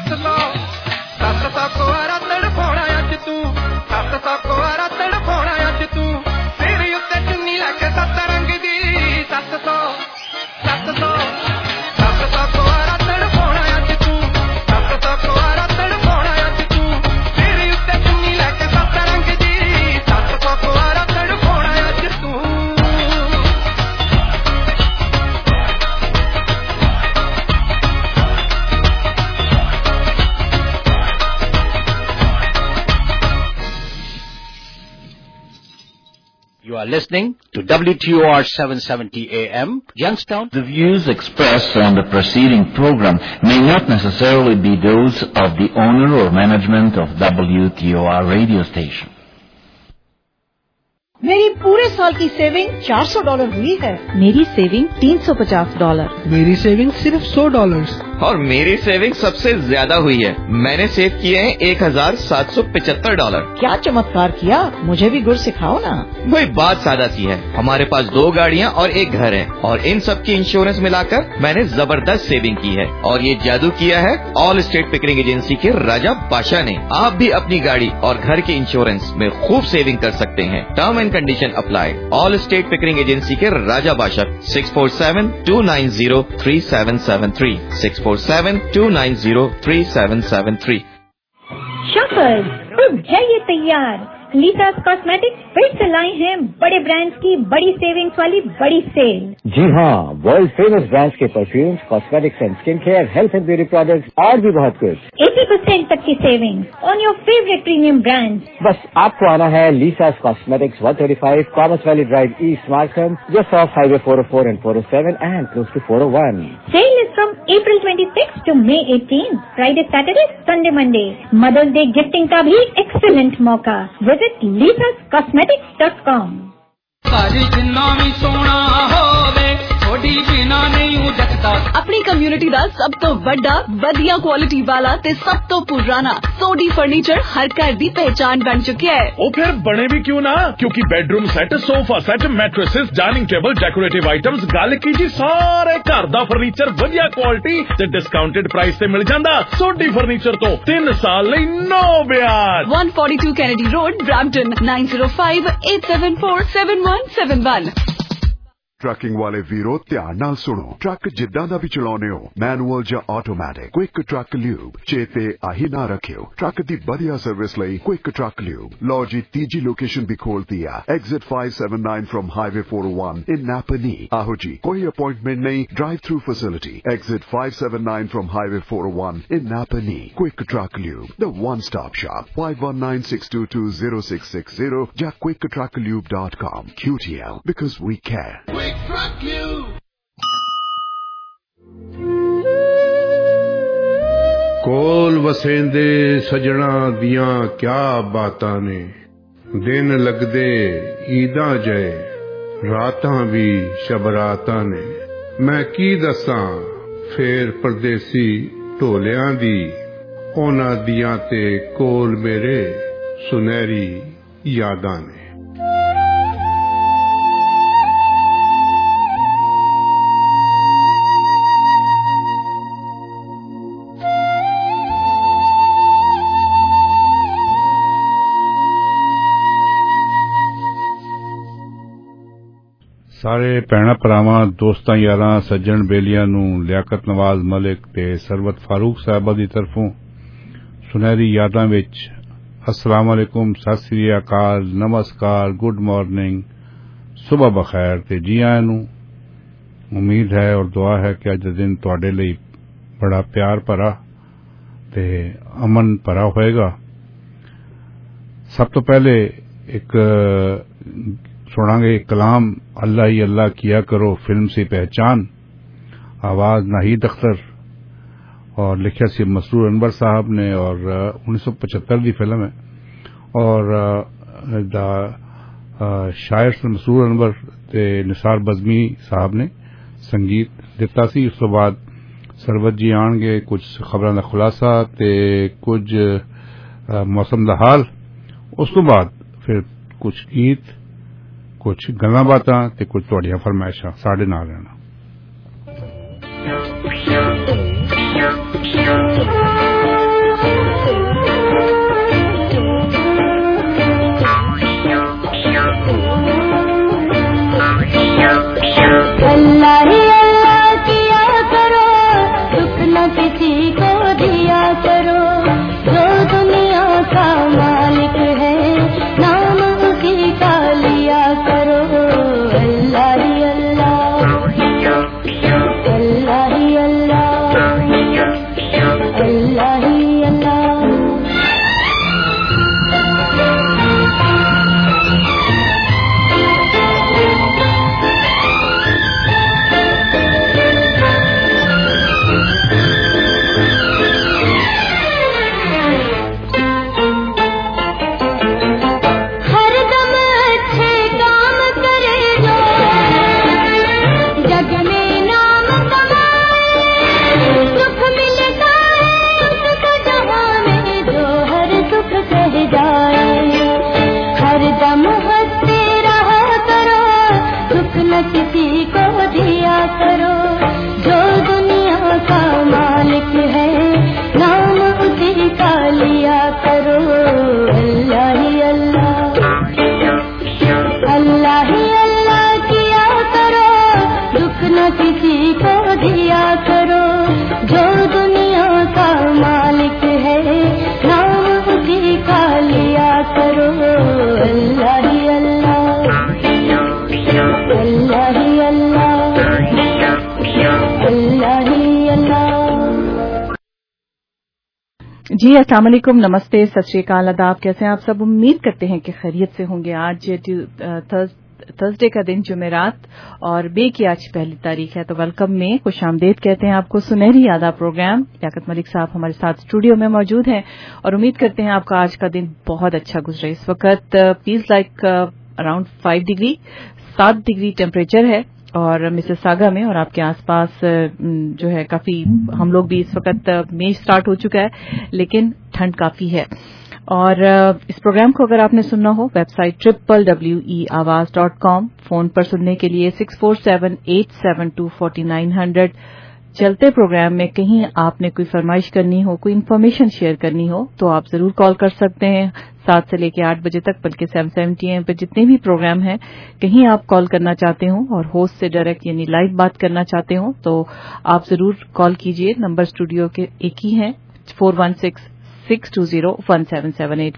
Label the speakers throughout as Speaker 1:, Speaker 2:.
Speaker 1: 700 ਕੁਆਰਾ ਤੜਫਾਉਣਾ ਅੱਜ ਤੂੰ 700 ਕੁਆਰਾ ਤੜਫਾਉਣਾ ਅੱਜ ਤੂੰ ਸਿਰ ਉੱਤੇ ਚੁੰਨੀ ਲੈ ਕੇ ਸੱਤ ਰੰਗ ਦੀ 700 ਕੁਆਰਾ ਤੜਫਾਉਣਾ ਅੱਜ ਤੂੰ 700 ਕੁਆਰਾ ਤੜਫਾਉਣਾ ਅੱਜ ਤੂੰ ਸਿਰ ਉੱਤੇ ਚੁੰਨੀ ਲੈ ਕੇ ਸੱਤ ਰੰਗ ਦੀ 700 ਕੁਆਰਾ ਤੜਫਾਉਣਾ ਅੱਜ ਤੂੰ
Speaker 2: You are listening to WTOR 770 AM, Youngstown.
Speaker 3: The views expressed on the preceding program may not necessarily be those of the owner or management of WTOR radio station.
Speaker 4: मेरी पूरे साल की सेविंग $400 हुई है। मेरी सेविंग $350।
Speaker 5: मेरी सेविंग सिर्फ $100।
Speaker 6: और मेरी सेविंग सबसे ज्यादा हुई है। मैंने सेव किए हैं $1775।
Speaker 4: क्या चमत्कार किया, मुझे भी गुर सिखाओ ना।
Speaker 6: वही बात सादा सी है, हमारे पास 2 गाड़ियाँ और 1 घर है और इन सब की इंश्योरेंस मिलाकर मैंने जबरदस्त सेविंग की है और ये जादू किया है ऑल स्टेट पिकरिंग एजेंसी के राजा बादशाह ने। आप भी अपनी गाड़ी और घर के इंश्योरेंस में खूब सेविंग कर सकते हैं। Term and condition apply. All state Pickering agency के राजा बादशाह 647-290-3773 647-290-3773।
Speaker 7: शॉपर्स, अब जाइए तैयार। लीसास कॉस्मेटिक्स फिर से लाए हैं बड़े ब्रांड्स की बड़ी सेविंग्स वाली बड़ी सेल।
Speaker 8: जी हाँ, वर्ल्ड फेमस ब्रांड्स के perfumes, cosmetics and skin care, health and beauty products और भी बहुत कुछ।
Speaker 7: 80% तक की saving on your favourite premium brands.
Speaker 8: बस आपको आना है Lisa's cosmetics 135 Commerce Valley drive East Markham, just off highway 404 and 407 and close to 401.
Speaker 7: Sale is from April 26 to May 18, Friday, Saturday, Sunday, Monday. Mother's Day gifting का भी excellent मौका। Visit lisascosmetics.com।
Speaker 1: ਸਾਰੀ ਜਿੰਨਾ ਵੀ ਸੋਹਣਾ ਹੋਵੇ ਥੋੜੀ ਬਿਨਾ ਨਹੀਂ ਜੱਟਦਾ।
Speaker 9: अपनी कम्युनिटी ਦਾ ਸਭ ਤੋਂ ਵੱਡਾ ਵਧੀਆ ਕੁਆਲਿਟੀ ਵਾਲਾ ਤੇ ਸਭ ਤੋਂ ਪੁਰਾਣਾ ਸੋਡੀ ਫਰਨੀਚਰ ਹਰ ਘਰ ਦੀ ਪਹਿਚਾਨ ਬਣ ਚੁੱਕਿਆ ਹੈ।
Speaker 10: ਉਹ ਫਿਰ ਬਣੇ ਵੀ ਕਿਉਂ ਨਾ, ਕਿਉਂਕਿ bedroom set, sofa set, mattresses, dining table, decorative items, ਗੱਲ ਕੀ ਜੀ ਸਾਰੇ ਘਰ ਦਾ ਫਰਨੀਚਰ ਵਧੀਆ ਕੁਆਲਿਟੀ ਤੇ ਡਿਸਕਾਊਂਟਡ ਪ੍ਰਾਈਸ ਤੇ ਮਿਲ ਜਾਂਦਾ। ਸੋਡੀ ਫਰਨੀਚਰ ਤੋਂ 3 ਸਾਲ ਲਈ ਨੋ ਵਿਆਜ।
Speaker 9: 142 Kennedy Road, Brampton 9058747171।
Speaker 11: ट्रकिंग वाले वीरो ध्यान नाल सुनो। ट्रक जिद्दां दा भी चलाउने हो, मैनुअल जां ऑटोमैटिक, क्विक ट्रक ल्यूब चेते आही ना रखियो। ट्रक दी बढ़िया सर्विस लई क्विक ट्रक ल्यूब। लो जी तीजी लोकेशन भी खोलती है, exit 579 from highway 401 in Napanee. आहो जी, कोई अपॉइंटमेंट नहीं, drive through facility. Exit 579 from highway 401 in Napanee. Quick truck lube, the one stop shop. 5196220660 या quicktrucklube.com। QTL, because we care।
Speaker 12: ਕੋਲ ਵਸੇਂਦੇ ਸਜਣਾ ਦੀਆਂ ਕਿਆ ਬਾਤਾਂ ਨੇ, ਦਿਨ ਲੱਗਦੇ ਈਦਾਂ ਜਏ, ਰਾਤਾਂ ਵੀ ਸ਼ਬਰਾਤਾਂ ਨੇ। ਮੈਂ ਕੀ ਦੱਸਾਂ ਫੇਰ ਪਰਦੇਸੀ ਢੋਲਿਆਂ ਦੀ, ਉਹਨਾਂ ਦੀਆਂ ਤੇ ਕੋਲ ਮੇਰੇ ਸੁਨਹਿਰੀ ਯਾਦਾਂ ਨੇ।
Speaker 13: ਸਾਰੇ ਭੈਣਾਂ ਭਰਾਵਾਂ, ਦੋਸਤਾਂ ਯਾਰਾਂ, ਸੱਜਣ ਬੇਲੀਆਂ ਨੂੰ ਲਿਆਕਤ ਨਵਾਜ਼ ਮਲਿਕ ਤੇ ਸਰਵਤ ਫਾਰੂਕ ਸਾਹਿਬਾ ਦੀ ਤਰਫੋਂ ਸੁਨਹਿਰੀ ਯਾਦਾਂ ਵਿੱਚ अस्सलाम वालेकुम, सत श्री अकाल, नमस्कार, गुड मॉर्निंग, सुबह बखैर ते जी आयां नूं। उम्मीद है और दुआ है कि अज दा दिन तुहाडे लई बड़ा प्यार भरा ते अमन भरा होएगा। सब तो पहले एक सुनांगे कलाम, अल्लाह ही अल्लाह किया करो फिल्म से पहचान, आवाज नाहीद अख्तर और लिखा सी मसरूर अनवर साहब ने और 1975 की फिल्म है और शायर मसरूर अनवर ते निसार बज़मी साहब ने संगीत दिता सी। उस तो बाद सरवत जी आएंगे, कुछ खबरों का खुलासा ते कुछ मौसम का हाल, उस तो बाद फिर कुछ गीत, कुछ गल्लां बातां ते कुछ तुहाडियां फरमाइशां। साडे नाल रहना।
Speaker 14: किसी को दिया करो, जो दुनिया का मालिक है नाम उसी का लिया करो। अल्लाह ही अल्लाह, अल्लाह ही अल्लाह, अल्लाह ही अल्लाह। किसी को दिया करो, जो दुनिया का मालिक है नाम उसी का लिया करो। अल्लाह ही अल्लाह, अल्लाह ही अल्लाह किया करो, दुख न किसी को दिया करो, जो दुनिया का मालिक है नाम उसी का लिया करो। अल्लाह ही अल्लाह, अल्लाह ही अल्लाह, अल्लाह ही अल्लाह।
Speaker 4: जी अस्सलाम वालेकुम, नमस्ते, सत श्री अकाल, आदाब। कैसे हैं आप सब? उम्मीद करते हैं कि खैरियत से होंगे। आज थर्सडे का दिन जुमेरात और मई की आज पहली तारीख है, तो वेलकम में खुश आमदेद कहते हैं आपको। सुनहरी यादा प्रोग्राम, लियाकत मलिक साहब हमारे साथ स्टूडियो में मौजूद हैं और उम्मीद करते हैं आपका आज का दिन बहुत अच्छा गुजरे। इस वक्त feels like around 5 degree 7 degree temperature है और मिसिसागा में और आपके आसपास जो है काफी, हम लोग भी इस वक्त मई स्टार्ट हो चुका है लेकिन ठंड काफी है। और इस प्रोग्राम को अगर आपने सुनना हो, वेबसाइट www.eawaz.com, फोन पर सुनने के लिए 6478724900। चलते प्रोग्राम में कहीं आपने कोई फरमाइश करनी हो, कोई इन्फॉर्मेशन शेयर करनी हो तो आप जरूर कॉल कर सकते हैं 7 से लेकर 8 बजे तक, बल्कि 7:70 AM पे जितने भी प्रोग्राम हैं, कहीं आप कॉल करना चाहते हो और होस्ट से डायरेक्ट यानी लाइव बात करना चाहते हो तो आप जरूर कॉल कीजिए। नंबर स्टूडियो के एक ही है, 416-620-1778,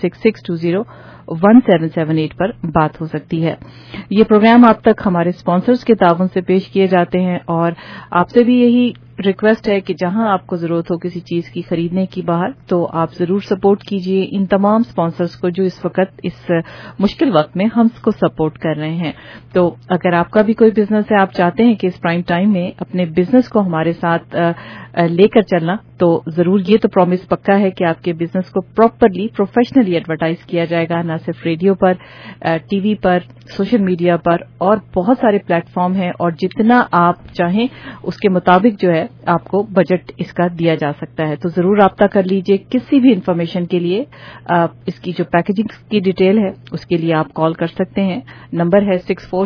Speaker 4: 416-620-1778 पर बात हो सकती है। ये प्रोग्राम आप तक हमारे स्पॉन्सर्स के ताउन से पेश किए जाते हैं और आपसे भी यही रिक्वेस्ट है कि जहां आपको जरूरत हो किसी चीज की खरीदने की बाहर, तो आप जरूर सपोर्ट कीजिए इन तमाम स्पॉन्सर्स को जो इस वक्त इस मुश्किल वक्त में हमको सपोर्ट कर रहे हैं। तो अगर आपका भी कोई बिजनेस है, आप चाहते हैं कि इस प्राइम टाइम में अपने बिजनेस को हमारे साथ लेकर चलना, तो जरूर ये तो प्रॉमिस पक्का है कि आपके बिजनेस को प्रॉपरली प्रोफेशनली एडवर्टाइज किया जाएगा, न सिर्फ रेडियो पर, टीवी पर, सोशल मीडिया पर और बहुत सारे प्लेटफॉर्म हैं और जितना आप चाहें उसके मुताबिक जो है आपको बजट इसका दिया जा सकता है। तो जरूर राब्ता कर लीजिए। किसी भी इंफॉर्मेशन के लिए इसकी जो पैकेजिंग की डिटेल है उसके लिए आप कॉल कर सकते हैं। नंबर है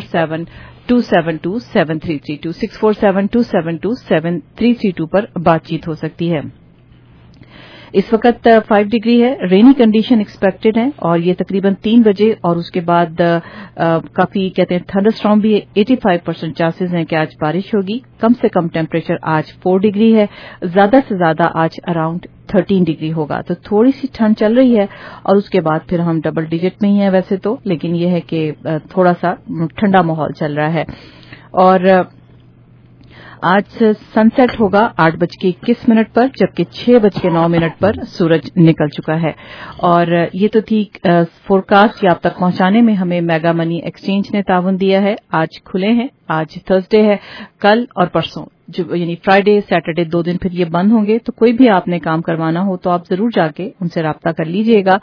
Speaker 4: 647-272-7332, 647-272-7332 पर बातचीत हो सकती है। इस वक्त 5 डिग्री है, रेनी कंडीशन एक्सपेक्टेड है और ये तकरीबन 3 बजे और उसके बाद काफी कहते हैं थंडरस्टॉर्म भी 85% चांसेस हैं कि आज बारिश होगी। कम से कम टेम्परेचर आज 4 डिग्री है, ज्यादा से ज्यादा आज अराउंड 13 डिग्री होगा। तो थोड़ी सी ठंड चल रही है और उसके बाद फिर हम डबल डिजिट में ही हैं वैसे तो, लेकिन यह है कि थोड़ा सा ठंडा माहौल चल रहा है। और आज सनसेट होगा 8:21 पर, जबकि 6:09 पर सूरज निकल चुका है। और ये तो थी फोरकास्ट, ये आप तक पहुंचाने में हमें मेगा मनी एक्सचेंज ने ताउन दिया है। आज खुले हैं, आज थर्सडे है, कल और परसों जो यानी फ्राइडे सैटरडे 2 दिन फिर ये बंद होंगे। तो कोई भी आपने काम करवाना हो तो आप जरूर जाके उनसे राब्ता कर लीजिएगा।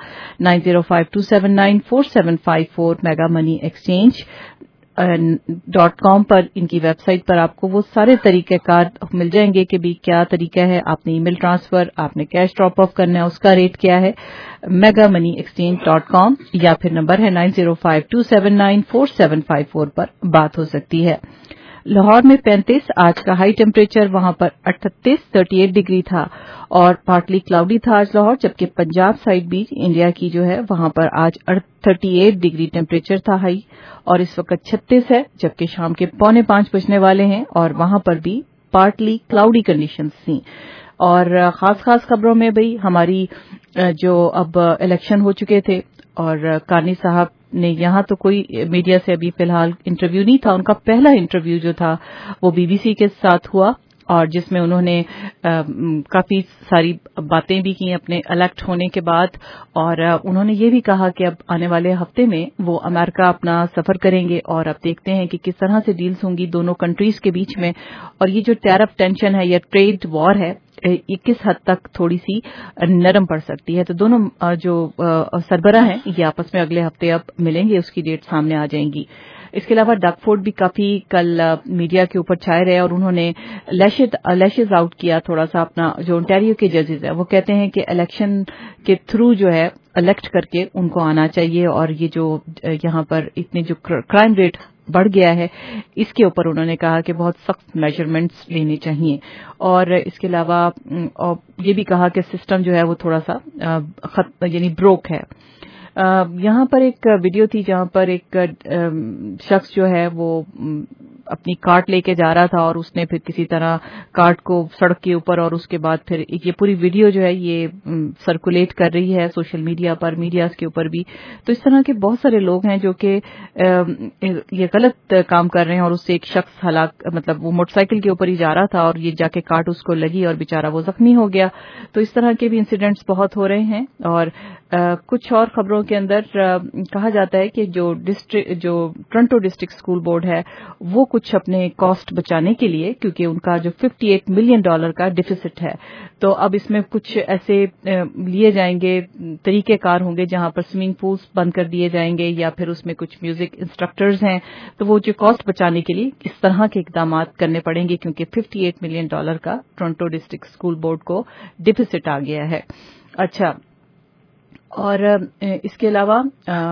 Speaker 4: 9052794754 मेगा मनी एक्सचेंज .com पर, इनकी वेबसाइट पर आपको वो सारे तरीकेकार मिल जाएंगे कि भी क्या तरीका है, आपने ईमेल ट्रांसफर, आपने कैश ड्रॉप ऑफ करना है, उसका रेट क्या है। megamoneyexchange.com या फिर नंबर है 9052794754 पर बात हो सकती है। लाहौर में 35, आज का हाई टेम्परेचर वहां पर 38 डिग्री था और पार्टली क्लाउडी था आज लाहौर, जबकि पंजाब साइड भी इंडिया की जो है वहां पर आज 38 डिग्री टेम्परेचर था हाई और इस वक्त 36 है, जबकि शाम के 4:45 बजने वाले हैं और वहां पर भी पार्टली क्लाउडी कंडीशंस थी। और खास खबरों में भाई हमारी जो अब इलेक्शन हो चुके थे और कारनी साहब ने यहाँ तो कोई मीडिया से अभी फिलहाल इंटरव्यू नहीं था, उनका पहला इंटरव्यू जो था वो बीबीसी के साथ हुआ और जिसमें उन्होंने काफी सारी बातें भी की अपने इलेक्ट होने के बाद और उन्होंने ये भी कहा कि अब आने वाले हफ्ते में वो अमेरिका अपना सफर करेंगे और अब देखते हैं कि किस तरह से डील्स होंगी दोनों कंट्रीज के बीच में और ये जो टैरिफ टेंशन है या ट्रेड वॉर है ये किस हद तक थोड़ी सी नरम पड़ सकती है। तो दोनों जो सरबराह हैं ये आपस में अगले हफ्ते अब मिलेंगे, उसकी डेट सामने आ जाएंगी। इसके अलावा डग फोर्ड भी काफी कल मीडिया के ऊपर छाए रहे और उन्होंने लैशेज आउट किया थोड़ा सा अपना जो ओंटारियो के जजेस है वो कहते हैं कि इलेक्शन के थ्रू जो है इलेक्ट करके उनको आना चाहिए और ये जो यहाँ पर इतने जो क्राइम रेट बढ़ गया है इसके ऊपर उन्होंने कहा कि बहुत सख्त मेजरमेंट्स लेने चाहिए और इसके अलावा ये भी कहा कि सिस्टम जो है वो थोड़ा सा यानी ब्रोक है। यहाँ पर एक वीडियो थी जहाँ पर एक शख्स जो है वो अपनी कार्ट लेके जा रहा था और उसने फिर किसी तरह कार्ट को सड़क के ऊपर और उसके बाद फिर ये पूरी वीडियो जो है ये सर्कुलेट कर रही है सोशल मीडिया पर, मीडियाज के ऊपर भी। तो इस तरह के बहुत सारे लोग हैं जो कि ये गलत काम कर रहे हैं और उससे एक शख्स मतलब वो मोटरसाइकिल के ऊपर ही जा रहा था और ये जाके कार्ट उसको लगी और बेचारा वो जख्मी हो गया। तो इस तरह के भी इंसिडेंट्स बहुत हो रहे हैं और कुछ और खबरों के अंदर कहा जाता है कि जो टोरंटो डिस्ट्रिक्ट स्कूल बोर्ड है वो कुछ अपने कॉस्ट बचाने के लिए, क्योंकि उनका जो $58 मिलियन का डिफिसिट है, तो अब इसमें कुछ ऐसे लिए जाएंगे तरीकेकार होंगे जहां पर स्विमिंग पूल्स बंद कर दिए जाएंगे या फिर उसमें कुछ म्यूजिक इंस्ट्रक्टर्स हैं, तो वो जो कॉस्ट बचाने के लिए इस तरह के इकदाम करने पड़ेंगे क्योंकि $58 मिलियन का टोरंटो डिस्ट्रिक्ट स्कूल बोर्ड को डिफिसिट आ गया है। अच्छा, और इसके अलावा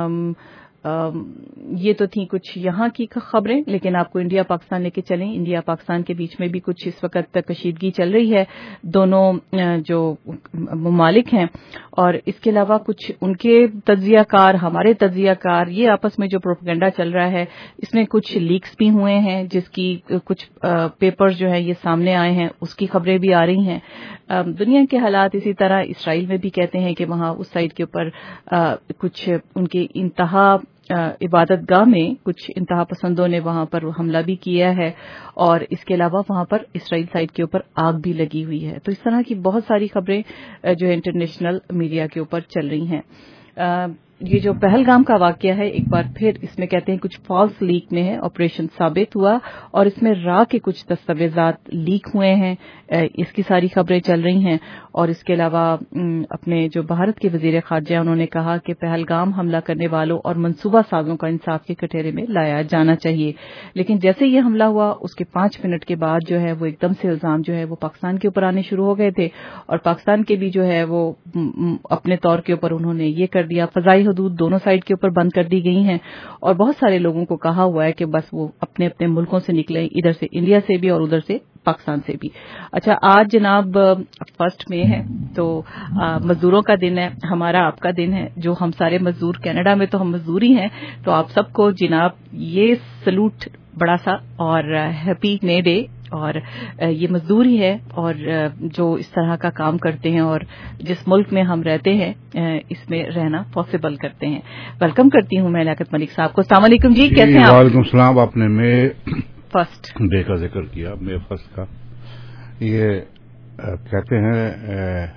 Speaker 4: ये तो थी कुछ यहाँ की खबरें, लेकिन आपको इंडिया पाकिस्तान लेके चलें। इंडिया पाकिस्तान के बीच में भी कुछ इस वक्त कशीदगी चल रही है, दोनों जो ममालिक हैं, और इसके अलावा कुछ उनके तज्जियाकार, हमारे तज्जियाकार, ये आपस में जो प्रोपेगेंडा चल रहा है इसमें कुछ लीक्स भी हुए हैं जिसकी कुछ पेपर्स जो है ये सामने आए हैं, उसकी खबरें भी आ रही हैं। दुनिया के हालात इसी तरह इसराइल में भी कहते हैं कि वहां उस साइड के ऊपर कुछ उनके इंतहा इबादत गाह में कुछ इंतहा पसंदों ने वहां पर हमला भी किया है और इसके अलावा वहां पर इसराइल साइड के ऊपर आग भी लगी हुई है। तो इस तरह की बहुत सारी खबरें जो है इंटरनेशनल मीडिया के ऊपर चल रही हैं। ये जो पहलगाम का वाकया है, एक बार फिर इसमें कहते हैं कुछ फॉल्स लीक में है ऑपरेशन साबित हुआ और इसमें रा के कुछ दस्तावेजात लीक हुए हैं, इसकी सारी खबरें चल रही हैं। और इसके अलावा अपने जो भारत के वजीर खारजा उन्होंने कहा कि पहलगाम हमला करने वालों और मंसूबा साजों का इंसाफ के कटहरे में लाया जाना चाहिए, लेकिन जैसे ये हमला हुआ उसके 5 मिनट के बाद जो है वो एकदम से इल्जाम जो है वो पाकिस्तान के ऊपर आने शुरू हो गए थे और पाकिस्तान के भी जो है वो अपने तौर के ऊपर उन्होंने ये कर दिया, फजाई हदूद दोनों साइड के ऊपर बंद कर दी गई हैं और बहुत सारे लोगों को कहा हुआ है कि बस वो अपने अपने मुल्कों से निकले, इधर से इंडिया से भी और उधर से पाकिस्तान से भी। अच्छा, आज जनाब 1 मई है, तो मजदूरों का दिन है, हमारा आपका दिन है, जो हम सारे मजदूर कनाडा में तो हम मजदूर ही हैं, तो आप सबको जनाब ये सलूट बड़ा सा और हैप्पी मे डे। और ये मजदूर ही है और जो इस तरह का काम करते हैं और जिस मुल्क में हम रहते हैं इसमें रहना पॉसिबल करते हैं। वेलकम करती हूँ मैं लियाकत मलिक साहब को। अस्सलाम वालेकुम जी, कैसे हैं आप?
Speaker 13: वालेकुम सलाम। आपने मई
Speaker 4: फर्स्ट
Speaker 13: डे का जिक्र किया, मई फर्स्ट का, ये कहते हैं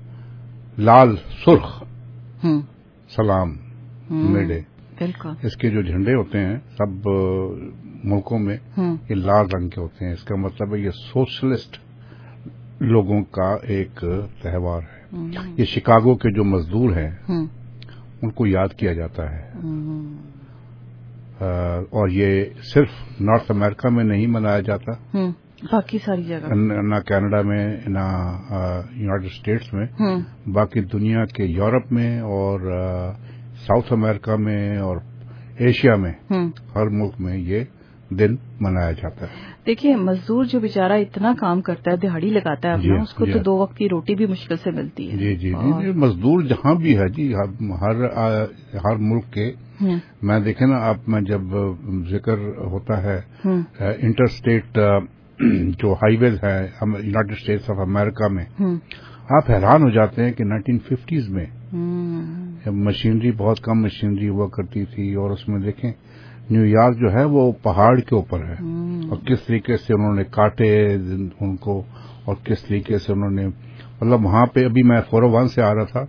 Speaker 13: लाल सुर्ख सलाम मे डे, इसके जो झंडे होते हैं सब मुल्कों में ये लाल रंग के होते हैं। इसका मतलब है ये सोशलिस्ट लोगों का एक त्योहार है। ये शिकागो के जो मजदूर हैं उनको याद किया जाता है और ये सिर्फ नॉर्थ अमेरिका में नहीं मनाया जाता,
Speaker 4: बाकी सारी जगह,
Speaker 13: ना कनाडा में ना यूनाइटेड स्टेट्स में, बाकी दुनिया के यूरोप में और साउथ अमेरिका में और एशिया में हर मुल्क में ये दिन मनाया जाता है।
Speaker 4: देखिए, मजदूर जो बेचारा इतना काम करता है, दिहाड़ी लगाता है अपना, उसको तो 2 वक्त की रोटी भी मुश्किल से मिलती है।
Speaker 13: जी, मजदूर जहाँ भी है जी, हर मुल्क के, मैं देखे ना, आप में जब जिक्र होता है इंटर स्टेट जो हाईवेज है यूनाइटेड स्टेट्स ऑफ अमेरिका में, आप हैरान हो जाते हैं कि 1950s में मशीनरी, बहुत कम मशीनरी हुआ करती थी, और उसमें देखें न्यूयॉर्क जो है वो पहाड़ के ऊपर है, और किस तरीके से उन्होंने काटे उनको, और किस तरीके से उन्होंने, मतलब वहां पे अभी मैं 401 से आ रहा था,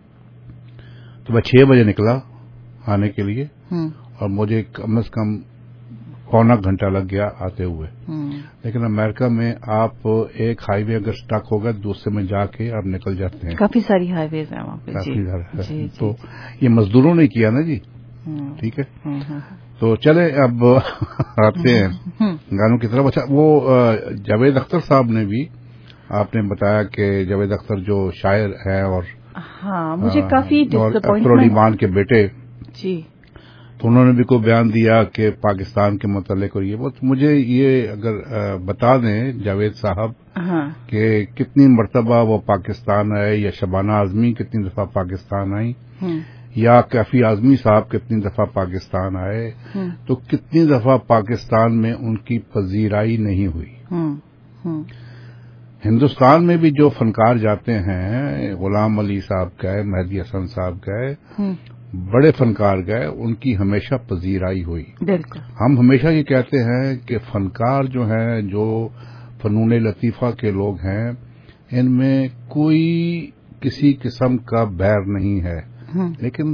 Speaker 13: तो मैं 6 बजे निकला आने के लिए, और मुझे कम से कम पौना घंटा लग गया आते हुए। लेकिन अमेरिका में आप एक हाईवे अगर स्टक होगा दूसरे में जाके आप निकल जाते हैं।
Speaker 4: काफी सारी हाईवेज हैं वहाँ पे।
Speaker 13: काफी सारे, तो ये मजदूरों ने किया ना जी, ठीक है। तो चले अब आते हैं गानों की तरफ। अच्छा, वो जावेद अख्तर साहब ने भी, आपने बताया कि जावेद अख्तर जो शायर है और
Speaker 4: मुझे काफी
Speaker 13: अख्तर ईमान के बेटे
Speaker 4: जी,
Speaker 13: तो उन्होंने भी कोई बयान दिया कि पाकिस्तान के मुतालिक, और ये वो मुझे ये अगर बता दें जावेद साहब कि कितनी मर्तबा वो पाकिस्तान आए, या शबाना आजमी कितनी दफा पाकिस्तान आई, या कैफी आजमी साहब कितनी दफा पाकिस्तान आए, तो कितनी दफा पाकिस्तान में उनकी पजीराई नहीं हुई। हिंदुस्तान में भी जो फनकार जाते हैं, गुलाम अली साहब गए, मेहदी हसन साहब गए, बड़े फनकार गए, उनकी हमेशा पजीराई हुई। हम हमेशा ये कहते हैं कि फनकार जो हैं, जो फनून लतीफा के लोग हैं, इनमें कोई किसी किस्म का बैर नहीं है, लेकिन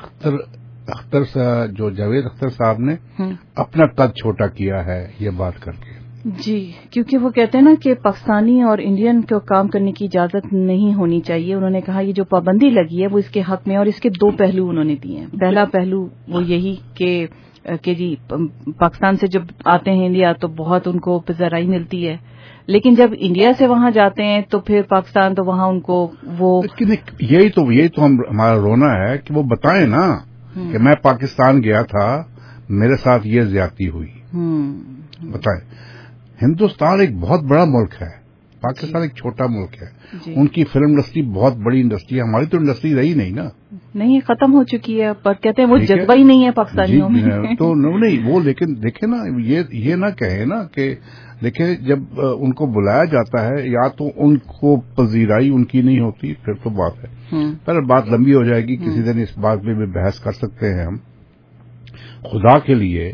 Speaker 13: अख्तर जो जावेद अख्तर साहब ने अपना कद छोटा किया है ये बात करके
Speaker 4: जी, क्योंकि वो कहते हैं ना कि पाकिस्तानी और इंडियन को काम करने की इजाजत नहीं होनी चाहिए। उन्होंने कहा ये जो पाबंदी लगी है वो इसके हक में, और इसके 2 पहलू उन्होंने दिए हैं। पहला पहलू वो यही कि जी पाकिस्तान से जब आते हैं इंडिया तो बहुत उनको पजराई मिलती है, लेकिन जब इंडिया से वहां जाते हैं तो फिर पाकिस्तान, तो वहां उनको वो
Speaker 13: यही तो हमारा रोना है कि वो बताएं ना कि मैं पाकिस्तान गया था, मेरे साथ ये ज्यादती हुई। बताएं, हिंदुस्तान एक बहुत बड़ा मुल्क है, पाकिस्तान एक छोटा मुल्क है। उनकी फिल्म इंडस्ट्री बहुत बड़ी इंडस्ट्री है, हमारी तो इंडस्ट्री रही नहीं ना,
Speaker 4: नहीं खत्म हो चुकी है, पर कहते हैं वो जज्बा ही नहीं है पाकिस्तानियों में।
Speaker 13: तो नहीं वो, लेकिन देखे ना, ये ना कहे ना कि देखे जब उनको बुलाया जाता है या तो उनको पजीराई उनकी नहीं होती, फिर तो बात है, पर बात लंबी हो जाएगी, किसी दिन इस बात पे भी बहस कर सकते हैं हम। खुदा के लिए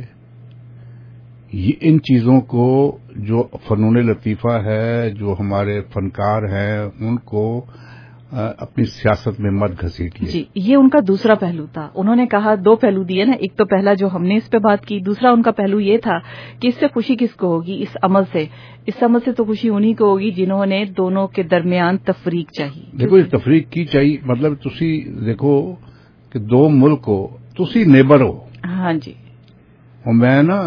Speaker 13: ये इन चीजों को, जो फनून लतीफा है, जो हमारे फनकार हैं, उनको अपनी सियासत में मत घसीटिए।
Speaker 4: जी, ये उनका दूसरा पहलू था। उन्होंने कहा 2 पहलू दिए ना, एक तो पहला जो हमने इस पे बात की, दूसरा उनका पहलू ये था कि इससे खुशी किसको होगी, इस अमल से तो खुशी उन्हीं को होगी जिन्होंने दोनों के दरमियान तफरीक चाहिए।
Speaker 13: देखो, इस तफरीक की चाहिए, मतलब तुसी देखो कि 2 मुल्क हो, तुसी नेबर हो।
Speaker 4: हाँ जी,
Speaker 13: और मैं ना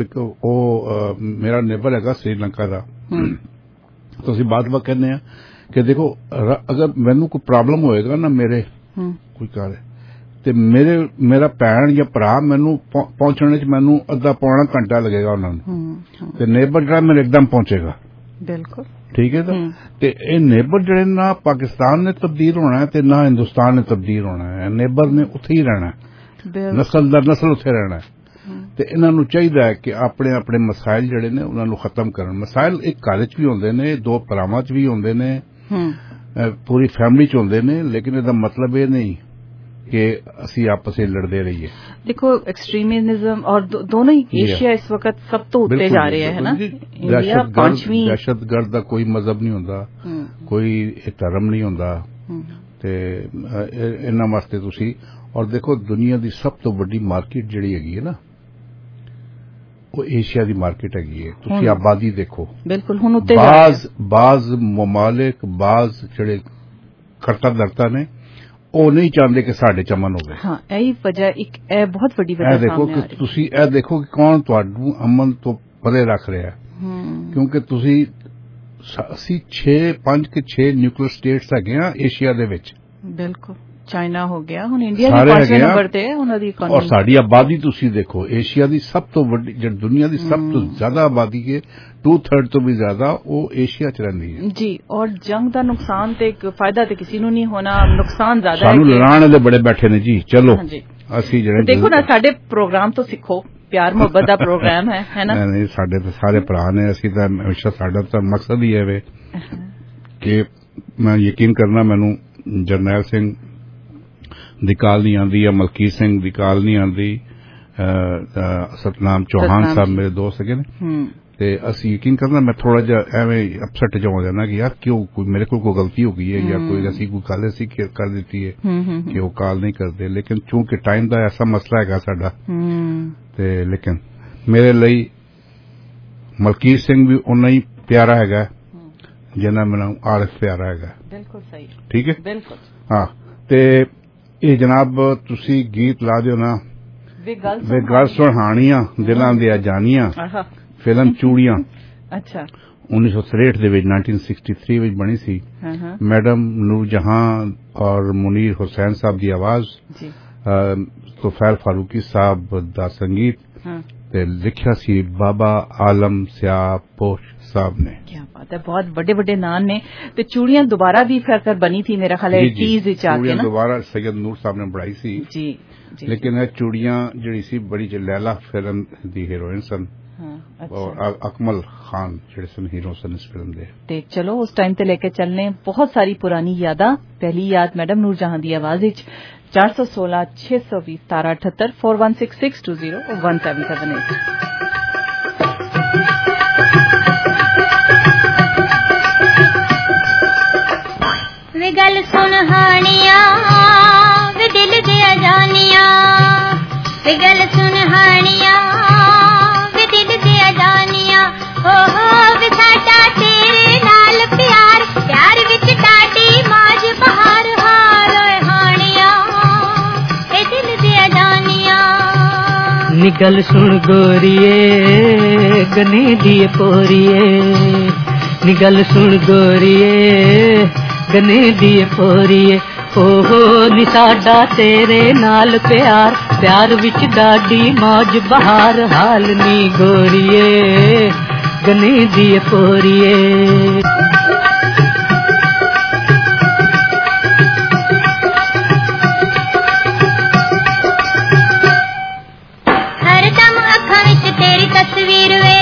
Speaker 13: मेरा नेबर है श्रीलंका का, तो ਅਸੀਂ ਬਾਤ ਕਹਿੰਦੇ ਆ कि देखो अगर ਮੈਨੂੰ कोई प्रॉब्लम होएगा ना, मेरे कोई कार ਤੇ ਮੇਰਾ ਭੈਣ ਜਾਂ ਭਰਾ ਮੈਨੂੰ ਪਹੁੰਚਣੇ 'ਚ ਮੈਨੂੰ ਅੱਧਾ ਪੌਣਾ ਘੰਟਾ ਲੱਗੇਗਾ ਉਹਨਾਂ ਨੂੰ, ਤੇ ਨੇਬਰ ਜਿਹੜਾ ਮੇਰੇ ਇੱਕਦਮ ਪਹੁੰਚੇਗਾ।
Speaker 4: ਬਿਲਕੁਲ
Speaker 13: ਠੀਕ ਹੈ। ਤੇ ਇਹ ਨੇਬਰ ਜਿਹੜੇ ਨਾ ਪਾਕਿस्तान ਨੇ ਤਬਦੀਲ ਹੋਣਾ ਹੈ ਤੇ ਨਾ ਹਿੰਦੁਸਤਾਨ ਨੇ ਤਬਦੀਲ ਹੋਣਾ ਹੈ, ਨੇਬਰ ਨੇ ਉੱਥੇ ਹੀ ਰਹਿਣਾ ਹੈ, ਨਸਲ ਦਰ ਨਸਲ ਉੱਥੇ ਰਹਿਣਾ ਹੈ। ਤੇ ਇਹਨਾਂ ਨੂੰ ਚਾਹੀਦਾ ਹੈ ਕਿ ਆਪਣੇ ਆਪਣੇ ਮਸਾਇਲ ਜਿਹੜੇ ਨੇ ਉਹਨਾਂ ਨੂੰ ਖਤਮ ਕਰਨ। ਮਸਾਇਲ ਇੱਕ ਘਰ 'ਚ ਵੀ ਹੁੰਦੇ ਨੇ, 2 ਭਰਾਵਾਂ 'ਚ ਵੀ ਹੁੰਦੇ ਨੇ, पूरी फैमिली च होंदे ने, लेकिन इसका मतलब ये नहीं कि असी आपस में लड़ते रहिए।
Speaker 4: देखो, एक्सट्रीमिज्म और दोनों ही एशिया इस वक्त सब तो उठते जा रहे हैं ना। इंडिया 5वीं
Speaker 13: दहशतगर्द का कोई मजहब नहीं होता, कोई धर्म नहीं होता, ते इन्हां वास्ते तुसी और देखो दुनिया की सब तो बड़ी मार्केट जिहड़ी हैगी है ना, वो एशिया की मार्केट हैगी है। तुसी आबादी देखो,
Speaker 4: बिल्कुल हुण उत्ते
Speaker 13: बाज ममालिक, बाज जिहड़े करता दरता ने, ਉਹ नहीं चाहते कि साडे चमन होवे।
Speaker 4: हाँ, यही वजह एक बहुत बड़ी वजह
Speaker 13: देखो कि तुसी देखो कि कौन तुहानू अमन तो परे रख रहा है, क्योंकि तुसी 5 के 6 न्यूक्लियर स्टेट्स हैगे आ एशिया दे विच।
Speaker 4: बिल्कुल, चाइना हो गया, हुण इंडिया भी 5वें नंबर ते है उन्हां दी इकोनॉमी।
Speaker 13: और साडी आबादी तुसी देखो, एशिया दी सब तो वड्डी जिहड़ी दुनिया दी सब तो ज्यादा आबादी है, 2/3 तो भी ज्यादा वो एशिया च रहिंदी है
Speaker 4: जी। और जंग दा नुकसान ते फायदा ते किसी नूं नहीं होना, नुकसान ज्यादा है।
Speaker 13: सानू लड़ाण वाले बड़े बैठे ने जी। चलो असी जिहड़े
Speaker 4: देखो ना, साडे प्रोग्राम तो सीखो, प्यार मोहब्बत दा प्रोग्राम है ना?
Speaker 13: नहीं साडे तो सारे भरा ने, असीं तां हमेशा साडा तां मकसद ही है वे कि मैं यकीन करना मैनू जरनैल सिंह दी काल नहीं आंदी या मलकीत सिंह दी काल नहीं आंदी, सतनाम चौहान साहब मेरे दोस्त है ते असी यकीन करना मैं थोड़ा जा एवं अपसेट जा हो जाना कि यार क्यों कोई मेरे को कोई गलती हो गई है या कोई ऐसी कोई गल ऐसी कर देती है कि वो कॉल नहीं करते, लेकिन चूंकि टाइम का ऐसा मसला है साडा ते लेकिन मेरे लिए मलकीत सिंह भी उन्ना ही प्यारा है जिन्ना मैनू आरिफ प्यारा है।
Speaker 4: बिल्कुल सही,
Speaker 13: ठीक है
Speaker 4: बिल्कुल।
Speaker 13: हाँ ते ये जनाब तुसी गीत ला दियो ना, वे गल सुहानियां दिलां दियां जानियां, फिल्म चूड़ियां। अच्छा 1963 ਦੇ ਵਿੱਚ 1963 ਵਿੱਚ ਬਣੀ ਸੀ। मैडम नूरजहां और मुनीर हुसैन साहब की आवाज जी, तुफैल फारूकी साहब दा संगीत ते लिखिया सी बाबा आलम सियाह पोश साहब ने। क्या बात है, बहुत बड़े बड़े नाम ने। तो चूड़ियां दोबारा भी फिर बनी थी मेरा ख्याल है 80s विच आके ना, दोबारा सैयद नूर साहब ने बढ़ाई सी जी, लेकिन चूड़ियां जड़ी सी बड़ी लैला फिल्म दी हीरोइन सन और अकमल खान जेड़े सन हीरो सन इस फिल्म दे। ते चलो उस टाइम ते लेके चलने बहुत सारी पुरानी यादां। पहली याद मैडम नूरजहां दी आवाज विच 416 620 1778 416620 1778।
Speaker 14: वे गल सुन हानिया वे दिल दे जानिया, वे गल सुन हानिया वे दिल दे जानिया, हो वे साडा तेरे नाल प्यार, प्यार विच डाडी माज बहार हार हानिया वे दिल दे जानिया।
Speaker 15: निगल सुन गोरिए गनी दी पोरिए, निगल सुन गोरिए गने दी पोरिए, ओहो नी साडा तेरे नाल प्यार, प्यार विच डाडी मौज बहार हाल नी गोरिए गने दी पोरिए।
Speaker 14: हरदम अखां विच तेरी तस्वीर वे,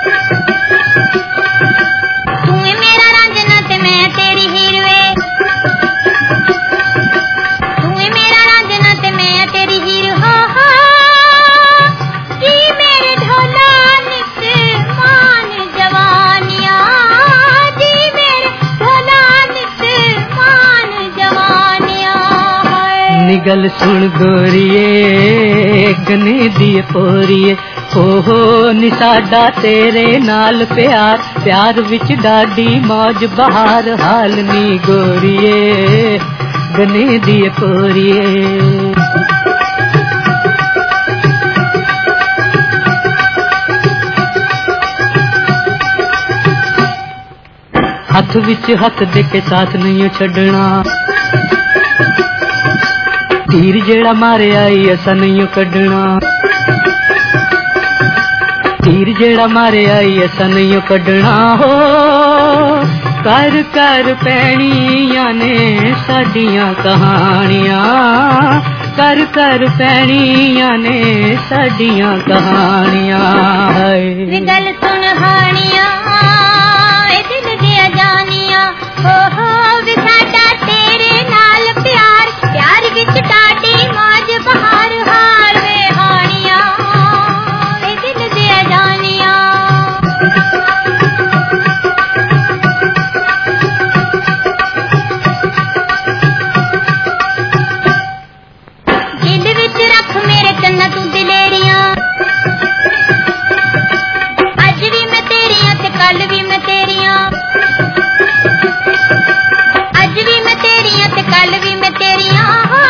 Speaker 14: तू मेरा रांझना ते मैं तेरी हीर वे, तू मेरा रांझना ते मैं तेरी हीर, हो जी मेरे ढोला नित मान जवानिया, जी मेरे ढोला नित मान जवानिया।
Speaker 15: निगल सुन गोरिए गने दी पोरिए, ओहो नी साडा तेरे नाल प्यार, प्यार विच डाडी मौज बहार हाल नी गोरिए गने दी पोरिए। हथ विच हथ दे के साथ नहीं छड़ना, तीर जेड़ा मारे आई असा नहीं कढ़ना, तीर जेड़ा मारे आई असा नहीं कढ़ना, हो कर कर पैणियां ने साडियां कहानियां, कर कर पैणियां ने साडियां कहानियां।
Speaker 14: गल सुन हानिया ए दिल दे जानिया, हो वे साडा तेरे नाल प्यार, प्यार विच डाडी मौज बहार हाल वे हानिया ए दिल दे जानिया। दिल विच रख मेरे चन्ना तू दिलेरियां, अज भी मैं तेरियां ते कल भी मैं तेरियां, अज भी मैं तेरियां ते कल भी मैं तेरियां,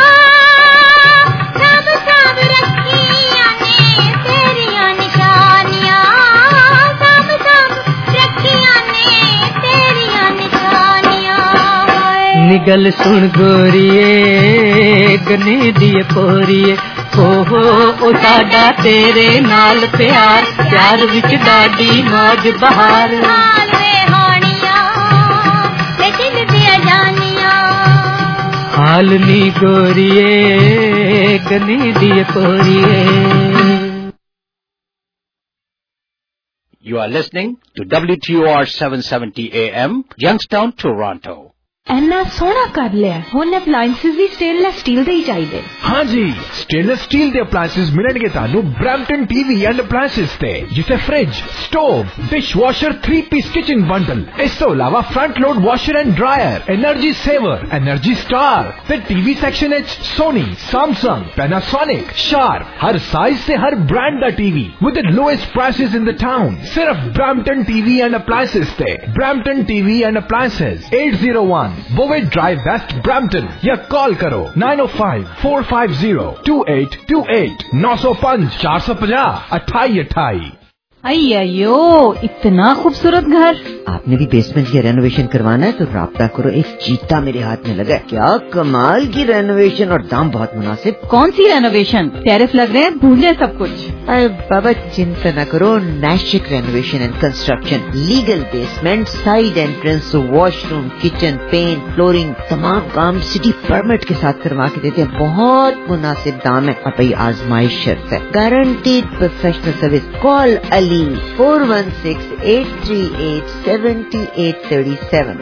Speaker 14: सब सब रखियां ने तेरियां निशानियां, सब सब रखियां ने तेरियां निशानियां।
Speaker 15: निगल सुन गोरिए गने दी पोरिए, ओहो ओ साडा तेरे नाल प्यार, प्यार विच डाडी मौज बहार
Speaker 14: हाल वे हानिया ए दिल दे जानिया।
Speaker 15: हाल नी गोरिए गने दी पोरिए।
Speaker 2: You are listening to WTOR 770 AM, Youngstown, Toronto.
Speaker 16: ਐਨਾ ਸੋਹਣਾ ਕਰ ਲਿਆ ਹੁਣ ਅਪਲਾਈਐਂਸਿਸ ਵੀ ਸਟੇਨਲੈਸ ਸਟੀਲ ਦੇ ਹੀ ਚਾਹੀਦੇ
Speaker 17: हाँ जी स्टेनलेस स्टील ਦੇ ਅਪਲਾਈਐਂਸਿਸ ਮਿਲਣਗੇ ਤੁਹਾਨੂੰ ਬ੍ਰੈਂਪਟਨ ਟੀਵੀ ਐਂਡ ਅਪਲਾਈਐਂਸਿਸ ਤੇ ਜਿੱਥੇ fridge stove dishwasher 3-piece kitchen bundle ਇਸ ਤੋਂ ਇਲਾਵਾ front load washer and dryer energy saver energy star ਤੇ ਟੀਵੀ ਸੈਕਸ਼ਨ ਵਿੱਚ ਸੋਨੀ ਸੈਮਸੰਗ ਪੈਨਾਸੋਨਿਕ ਸ਼ਾਰਪ ਹਰ ਸਾਈਜ਼ ਤੇ ਹਰ ਬ੍ਰਾਂਡ ਦਾ TV with the lowest prices in the town ਸਿਰਫ ਬ੍ਰੈਂਪਟਨ ਟੀਵੀ ਐਂਡ ਅਪਲਾਈਐਂਸਿਸ ਤੇ Brampton TV and appliances 801 Bovett Drive West Brampton या call करो 905-450-2828 905 450 2828
Speaker 4: अय्यो इतना खूबसूरत घर
Speaker 18: आपने भी बेसमेंट की रेनोवेशन करवाना है तो राब्ता करो एक चीता मेरे हाथ में लगा है क्या कमाल की रेनोवेशन और दाम बहुत मुनासिब
Speaker 4: कौन सी रेनोवेशन टेरिफ लग रहे हैं भूल सब कुछ
Speaker 18: अरे बाबा चिंता न करो Naishik renovation and construction legal basement side entrance washroom kitchen paint flooring तमाम काम सिटी परमिट के साथ करवा के देते हैं बहुत मुनासिब दाम है और भाई आजमाइश शर्त है guaranteed professional service call Ali 416-838-7837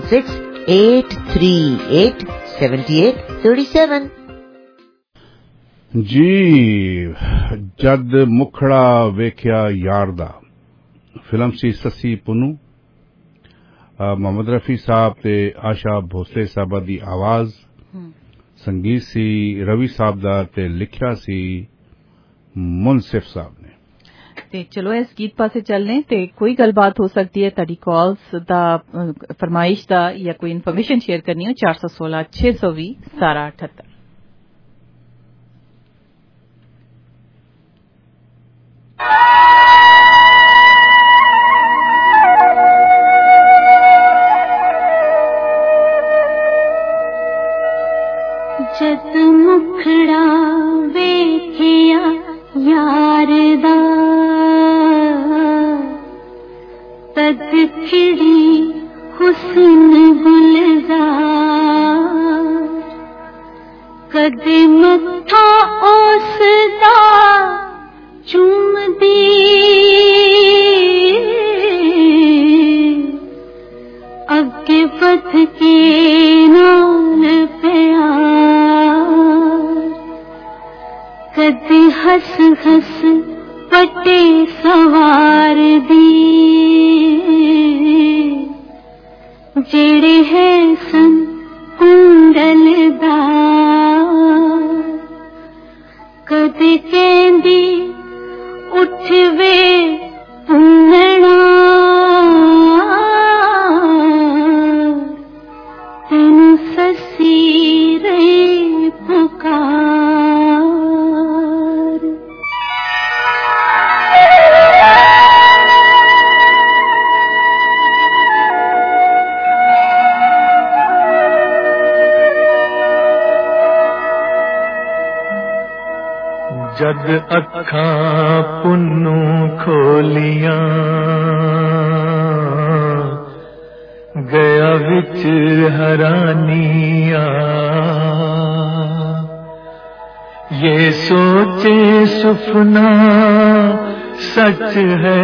Speaker 18: 416-838-7837
Speaker 13: जी जद मुखड़ा वेख्या यार दा फिल्म सी ससी पुनू मोहम्मद रफी साहब ते आशा भोसले साहब दी आवाज संगीत सी रवि साहब दा ते लिखिया सी मुनसिफ साहब ने
Speaker 4: ਤੇ ਚਲੋ ਇਸ ਗੀਤ ਪਾਸੇ ਚੱਲਨੇ ਤੇ ਕੋਈ ਗੱਲਬਾਤ ਹੋ ਸਕਦੀ ਹੈ ਤੁਹਾਡੀ ਕਾਲਸ ਦਾ ਫਰਮਾਇਸ਼ ਦਾ ਜਾਂ ਕੋਈ ਇਨਫੋਰਮੇਸ਼ਨ ਸ਼ੇਅਰ ਕਰਨੀ ਹੋ 416 620 1778
Speaker 14: जद मुखड़ा वेखिया यार दा तद खिड़ी हुस्न गुलजार कदे मत्था उसदा चुमदी अगे बध के नाल प्यार कदे हस हस पटे सवार दी जेड़े है सन कुंडलदार कदे कहंदी उठ वे पुन्नड़ा तेनू ससी रे पुकार
Speaker 19: जद अखां पुन्नू खोलियां गया विच हरानिया ये सोचे सुपना सच है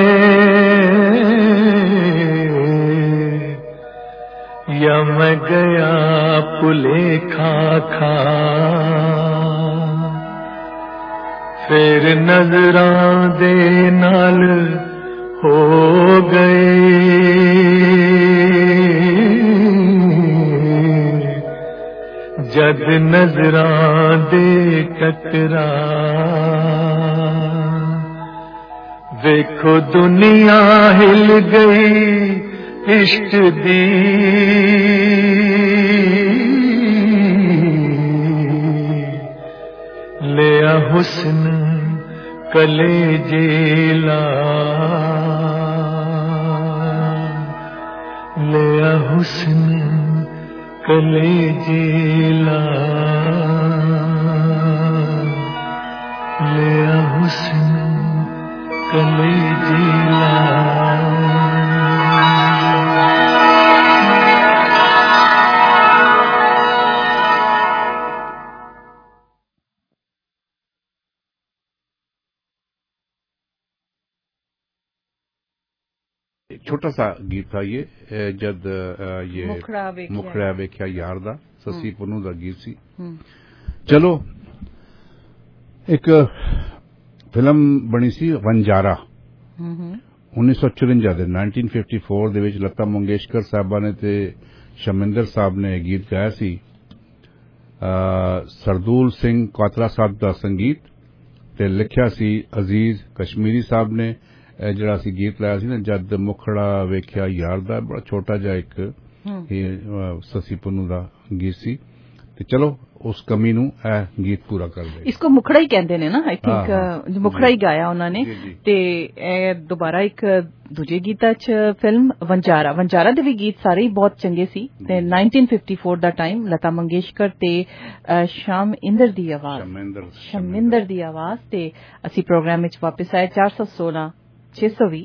Speaker 19: या मैं गया भुलेखा खा फिर नजरां दे नाल हो गए जद नजरां दे टकरा देखो दुनिया हिल गई इश्क दी लिया हुस्न कलेजेला लिया हुस्न कलेजेला लिया हुस्न कलेजेला
Speaker 13: छोटा सा गीत था ये जद ये मुखड़ा वेख्या यार दा ससी पुनू दा गीत सी। चलो एक फिल्म बनी सी वंजारा 1954 ਦੇ 1954 ਦੇ ਵਿੱਚ ਲਤਾ ਮੰਗੇਸ਼ਕਰ ਸਾਹਿਬਾ ਨੇ ਤੇ ਸ਼ਮਿੰਦਰ ਸਾਹਿਬ ਨੇ ਗੀਤ ਗਾਇਆ ਸੀ। ਸਰਦੂਲ ਸਿੰਘ ਕਾਤਰਾ ਸਾਹਿਬ ਦਾ ਸੰਗੀਤ ਤੇ ਲਿਖਿਆ ਸੀ ਅਜ਼ੀਜ਼ ਕਸ਼ਮੀਰੀ ਸਾਹਿਬ ਨੇ। ਜਿਹੜਾ ਸੀ ਗੀਤ ਲਾਇਆ ਸੀ ਨਾ ਜਦ ਮੁਖੜਾ ਵੇਖਿਆ ਯਾਰ ਦਾ, ਬੜਾ ਛੋਟਾ ਜਿਹਾ ਇੱਕ ਸਸੀ ਪੁੰਨੂ ਦਾ ਗੀਤ ਸੀ। ਤੇ ਚਲੋ ਉਸ ਕਮੀ ਨੂੰ ਇਹ ਗੀਤ ਪੂਰਾ ਕਰ ਦੇ।
Speaker 4: इसको मुखड़ा ही कहते ने ना, आई थिंक मुखड़ा ही गाया उन्होंने। ते दोबारा एक दूजे गीता च फिल्म वंजारा, वंजारा दे भी गीत सारे ही बहुत चंगे सी। ते 1954 दा टाइम लता मंगेशकर ते शाम इंदर दी आवाज, शमिंदर दी आवाज ते असी प्रोग्राम विच वापस आए 416 620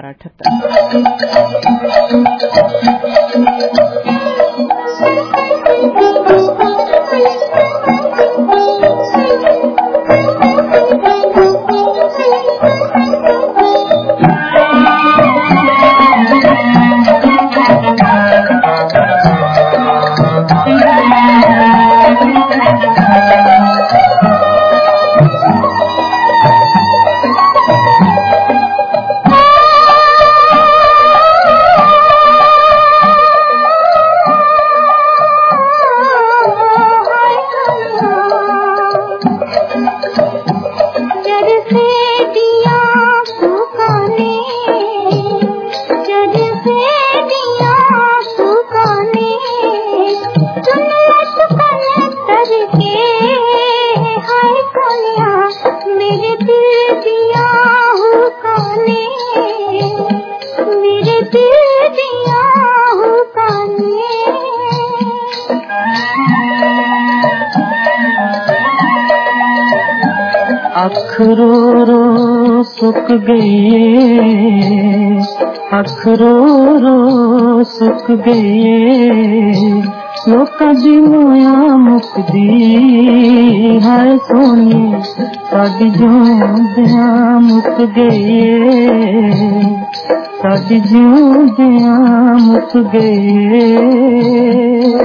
Speaker 19: अखरो रो सुख गए, अखरो रो सुख गए, लोकां दी मोया मुकदी हाय सोनी साडी जिउंदियां मुक गए, साडी जिउंदियां मुक गए।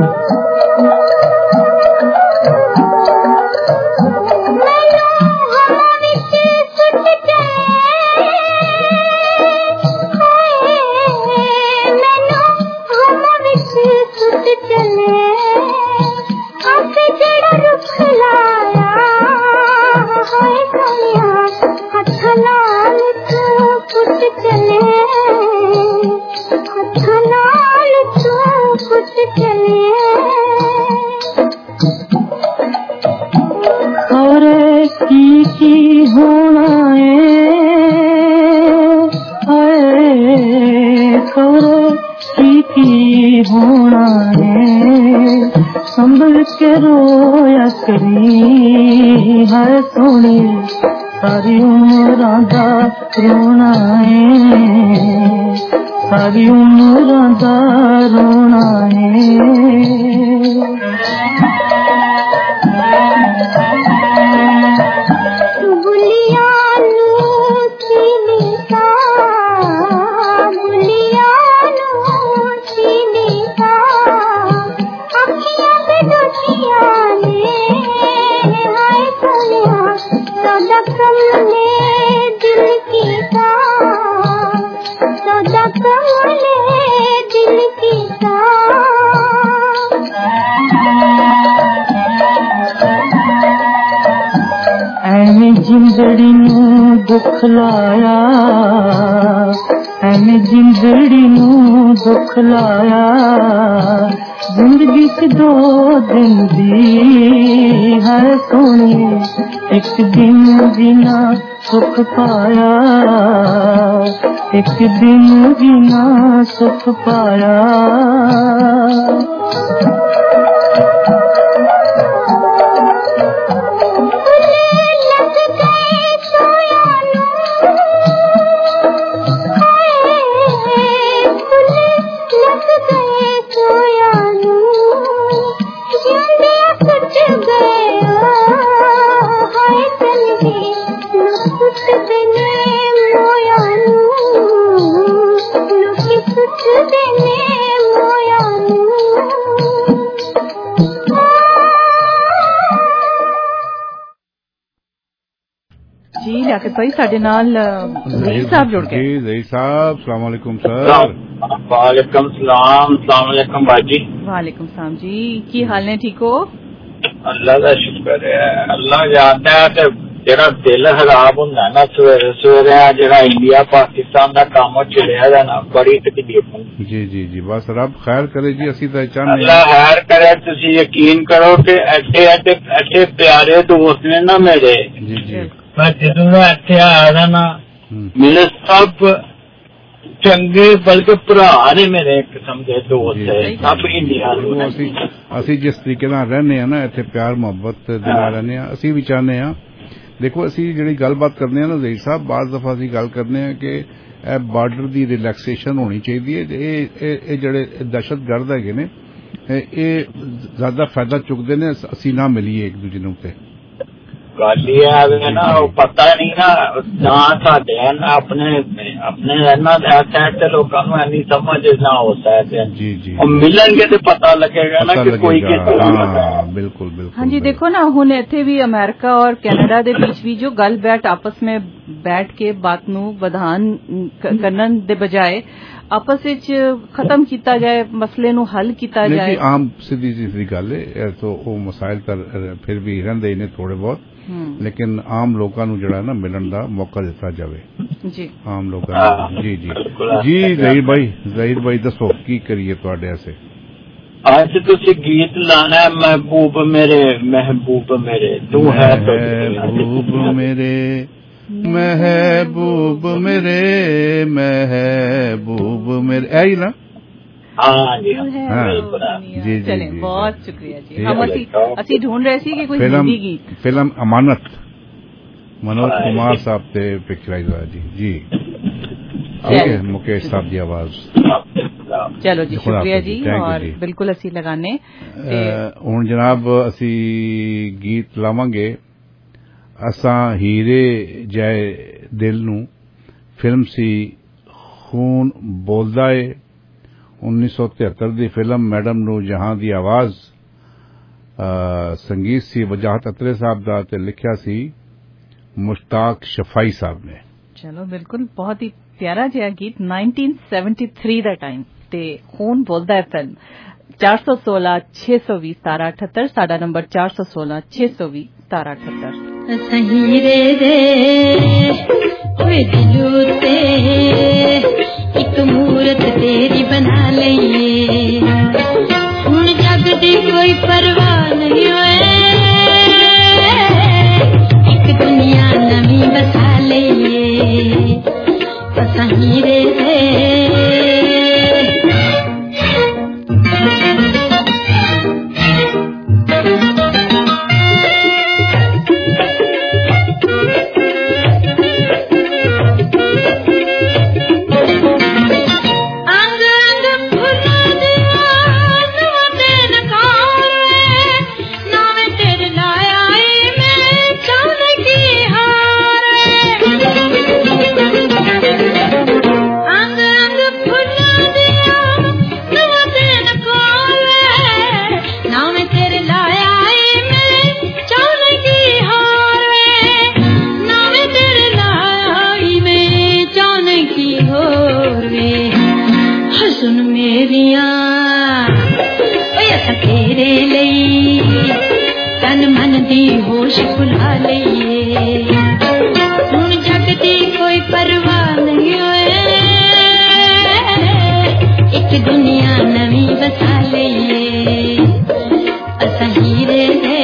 Speaker 19: रोया करी है सोनी सारी उम्र दा रोना है, सारी उम्र दा रोना है। जिंदड़ी नू दुख लाया, ऐने जिंदड़ी नू दुख लाया, जिंदगी च दो दिन दी है सोनी, एक दिन बिना सुख पाया, एक दिन बिना सुख पाया।
Speaker 4: लियाकत भाई साडे नाल ज़हीर साहब जुड़ गए।
Speaker 13: जी ज़हीर साहब, अस्सलाम वालेकुम सर।
Speaker 20: वालेकुम सलाम, अस्सलाम वालेकुम बाजी।
Speaker 4: वालेकुम सलाम जी, की हाल ने, ठीक हो?
Speaker 20: अल्लाह का शुक्र है। अल्लाह जानता है कि जेड़ा दिल खराब हुंदा ना सवेरे सवेरे, जेड़ा इंडिया पाकिस्तान दा काम चलिया दा ना, बड़ी तकलीफ हुंदी।
Speaker 13: जी जी जी, बस रब खैर करे जी, असी तो चाहते
Speaker 20: अल्लाह खैर करे। तुसी यकीन करो कि ऐसे प्यारे दोस्त ने ना मेरे,
Speaker 13: जी जी,
Speaker 20: मैं जिदों इत्थे आया ना मेरे सब चंगे, बल्कि भरा ने मेरे एक किस्म के दोस्त है सब इंडिया में।
Speaker 13: असी जिस तरीके नाल रहने ना इत्थे प्यार मुहब्बत दे नाल रहने, असी भी चाहते हैं। देखो असी जिहड़ी गलबात करने ना ज़हीर साहब, बाज़ दफा असी गल करने कि बार्डर दी रिलैक्सेशन होनी चाहिए। ये जिहड़े दहशतगर्द है ने, ये ज्यादा फायदा चुकते ने, असी ना मिलीए एक दूजे नूं ते।
Speaker 20: गल ये है ना, पता नहीं ना साडे अपने रहना साइड लोगों को इन्नी समझ ना हो सकते।
Speaker 13: जी जी,
Speaker 20: मिलेंगे तो पता लगेगा ना कि कोई किस
Speaker 13: तरह। बिल्कुल बिल्कुल।
Speaker 4: हाँ जी, देखो ना हुण इत्थे भी अमेरिका और कैनेडा दे बीच भी जो गल बैठ आपस में बैठ के बात नूं वधान करन दे बजाय आपस विच खत्म किया जाए, मसले नूं हल किया जाए।
Speaker 13: आम सीधी सीधी गल है, तो वो मसाइल फिर भी रहिंदे ने थोड़े बहुत, लेकिन आम लोगों नूं जिहड़ा ना मिलन दा मौका दिता जाए
Speaker 4: जी,
Speaker 13: आम लोगों। जी जी जी, ज़हीर भाई दसो की करिए तुहाडे आसे?
Speaker 20: आज तुसी गीत लाना है, महबूब मेरे तू है
Speaker 13: महबूब मेरे, महबूब मेरे, महबूब मेरे, आई ना?
Speaker 20: हाँ जी,
Speaker 13: जी
Speaker 4: चले, बहुत शुक्रिया जी। हम असी ढूंढ रहे थे कि कोई हिंदी गीत।
Speaker 13: फिल्म अमानत, मनोज कुमार साहब ते पिक्चराइज हुआ जी। जी ठीक है, मुकेश साहब की आवाज।
Speaker 4: चलो जी, शुक्रिया जी, और बिल्कुल असी लगाने
Speaker 13: हुण जनाब असी गीत लावांगे। असां हीरे जाए दिल नूं, फिल्म सी खून बोलदा है, 1973 दी फिल्म। मैडम नूर जहां दी आवाज, संगीत सी वजाहत अत्रे साहब दा ते लिखिया सी मुश्ताक शफाई साहब ने।
Speaker 4: चलो बिल्कुल, बहुत ही प्यारा जिहा गीत, 1973 दा टाइम ते खून बोलदा है फिल्म। 416 620 1778, साडा नंबर 416 620 1778।
Speaker 14: सहीरे दे वे दिलू ते एक मूरत तेरी बना लईए, हुण जग दी कोई परवाह नहीं होए, एक दुनिया नवी बसा लईए। सहीरे दे होश भुला लईए, हुण जग दी कोई परवाह नहीं होए, एक दुनिया नवी बसा लईए। असां हीरे दे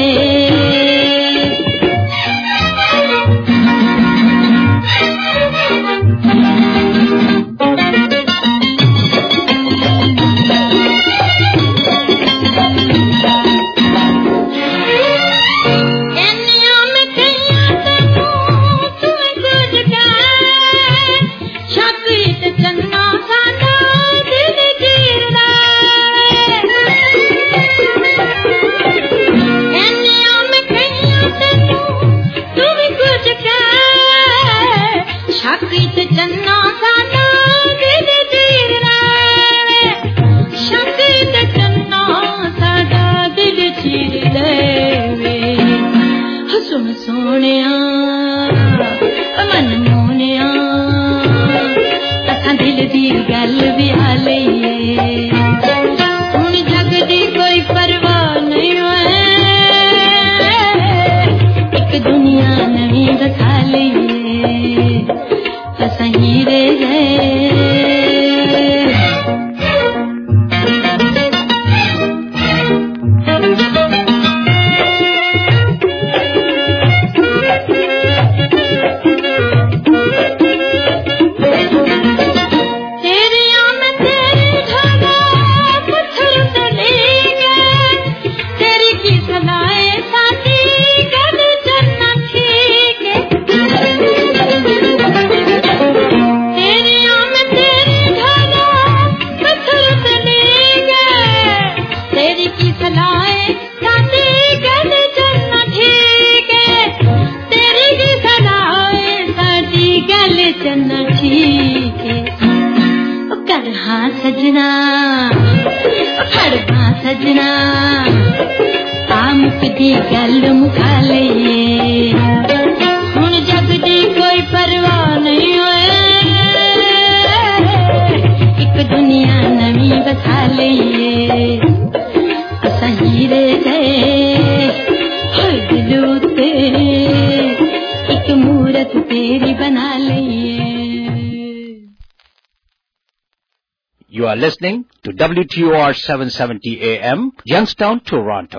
Speaker 14: चन्ना साडा दिल जीर गल भी हाले हुण जग दी कोई परवाह नहीं होए एक दुनिया नवी दिखा लईए तो सही रे गए सजना खड़बा सजना आमुक दी गल मुका लईए हुण जग दी कोई परवाह नहीं होए एक दुनिया नवी बसा लईए सही रे गए हर दिल उते एक मूरत तेरी बना लईए।
Speaker 2: You are listening to WTOR 770 AM, Youngstown, Toronto.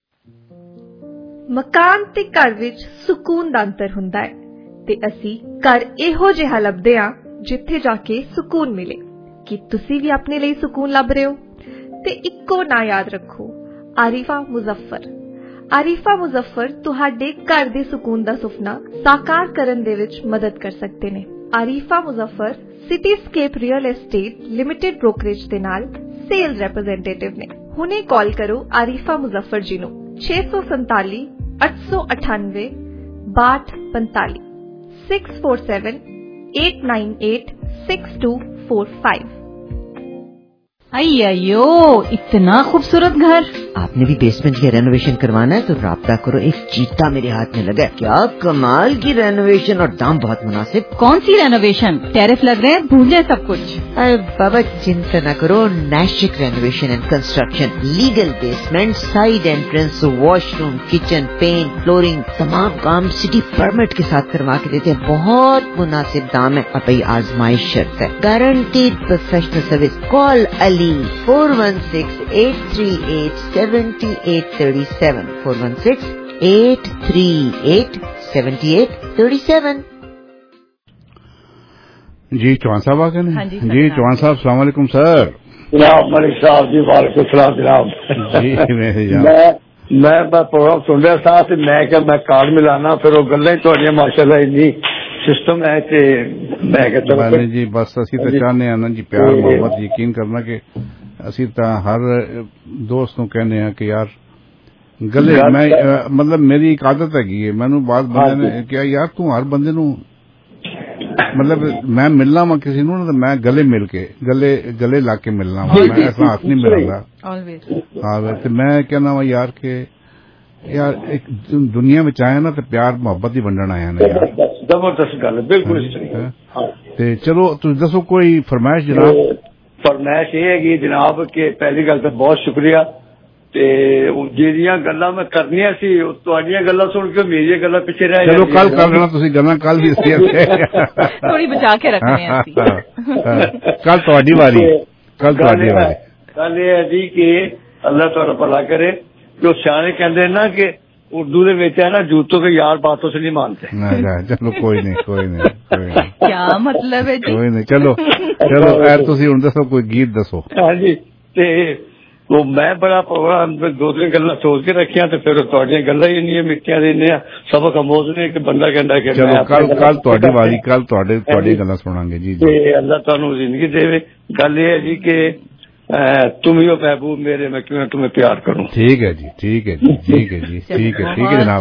Speaker 21: ਮਕਾਨ ਤੇ ਘਰ ਵਿੱਚ ਸਕੂਨ ਦਾ ਅੰਤਰ ਹੁੰਦਾ ਹੈ ਤੇ ਅਸੀਂ ਘਰ ਇਹੋ ਜਿਹਾ ਲੱਭਦੇ ਹਾਂ ਜਿੱਥੇ ਜਾ ਕੇ ਸਕੂਨ ਮਿਲੇ। ਕੀ ਤੁਸੀਂ ਵੀ ਆਪਣੇ ਲਈ ਸਕੂਨ ਲੱਭ ਰਹੇ ਹੋ? ਤੇ ਇੱਕੋ ਨਾਂ ਯਾਦ ਰੱਖੋ, ਆਰਿਫਾ ਮੁਜ਼ੱਫਰ। ਆਰਿਫਾ ਮੁਜ਼ੱਫਰ ਤੁਹਾਡੇ ਘਰ ਦੇ ਸਕੂਨ ਦਾ ਸੁਪਨਾ ਸਾਕਾਰ ਕਰਨ ਦੇ ਵਿੱਚ ਮਦਦ ਕਰ ਸਕਦੇ ਨੇ। Arifa Muzaffar Cityscape real estate limited brokerage ਦੇ ਨਾਲ ਸੇਲਸ ਰੈਪਰੈਜ਼ੈਂਟੇਟਿਵ ਨੇ। ਹੁਣੇ ਕਾਲ ਕਰੋ ਆਰਿਫਾ ਮੁਜ਼ੱਫਰ ਜੀ ਨੂੰ 647 898 6245 647 898 6245।
Speaker 4: अयो इतना खूबसूरत घर।
Speaker 18: आपने भी बेसमेंट की रेनोवेशन करवाना है तो राब्ता करो, एक चीता मेरे हाथ में लगा है। क्या कमाल की रेनोवेशन और दाम बहुत मुनासिब।
Speaker 4: कौन सी रेनोवेशन? टैरिफ लग रहे हैं, भूल जाए सब कुछ।
Speaker 18: अरे बाबा चिंता न करो, Naishik renovation and construction, legal basement, side entrance, washroom, kitchen, paint, flooring, तमाम काम सिटी परमिट के साथ करवा के देते हैं। बहुत मुनासिब दाम है और भाई आजमाइश शर्त है, guaranteed professional service. Call Ali 416-838-7837 416-838-7837।
Speaker 13: जी चौहान साहब आ गए।
Speaker 4: हाँ
Speaker 13: जी चौहान साहब अस्सलाम वालेकुम सर।
Speaker 22: जनाब मलिक साहब जी वालेकुम सलाम जनाब। मैं प्रोग्राम सुन रहा था ते मैं क्या मैं कार्ड मिलाना फिर वो गल्लां तुहाडियां माशाअल्लाह इन्नी सिस्टम है ते मैं कहता
Speaker 13: जी बस असी तो चाहते हैं ना जी प्यार मोहब्बत यकीन करना कि असी तो हर दोस्त को कहने हैं कि यार गले मैं मतलब मेरी एक आदत है मैनू बात बंदे ने क्या यार तू हर बंदे नू मतलब मैं मिलना वा किसी नू तो मैं गले मिल के गले ला के मिलना वा, मैं ऐसा हाथ नहीं मिलांगा। हाँ वैसे मैं कहना वा यार के यार एक दुनिया में आया ना तो प्यार मोहब्बत ही वंडन आया ना यार।
Speaker 22: जबरदस्त गल है बिल्कुल
Speaker 13: ते चलो तुम दसो कोई फरमाइश जनाब।
Speaker 22: फरमाइश ये है जनाब के पहली गल तो बहुत शुक्रिया ते जेरियां गल्लां मैं करनियां सी तुहाडियां गल्लां सुन के मेरियां गल्लां पीछे रह
Speaker 13: चलो कल कर लेना तुसी गल्लां कल भी
Speaker 4: थोड़ी बचा के रखनी है
Speaker 13: कल तुहाडी वारी कल
Speaker 22: ये है जी कि अल्लाह तुहाडा भला करे। जो सियाने कहते ना कि उर्दू दे विच है ना जूतों के यार बातों से नहीं मानते।
Speaker 13: चलो कोई नहीं
Speaker 4: क्या मतलब है जी?
Speaker 13: कोई नहीं चलो तुसी हुण दसो कोई गीत दसो।
Speaker 22: हाँ जी ते तो मैं बड़ा प्रोग्राम दो तीन गल्लां सोच के रखियां ते फिर तुहाडियां गल्लां ही इन्नियां मिठियां देने सबक अमोज ने कि बंदा कहंदा कि
Speaker 13: चलो कल तुहाडी वारी कल तुहाडी गल्लां सुनांगे जी।
Speaker 22: अल्लाह तुहानू जिंदगी देवे। गल ये है जी कि तुम ही हो महबूब मेरे, मैं क्यों तुम्हें प्यार करूं।
Speaker 13: ठीक है जी ठीक है जनाब।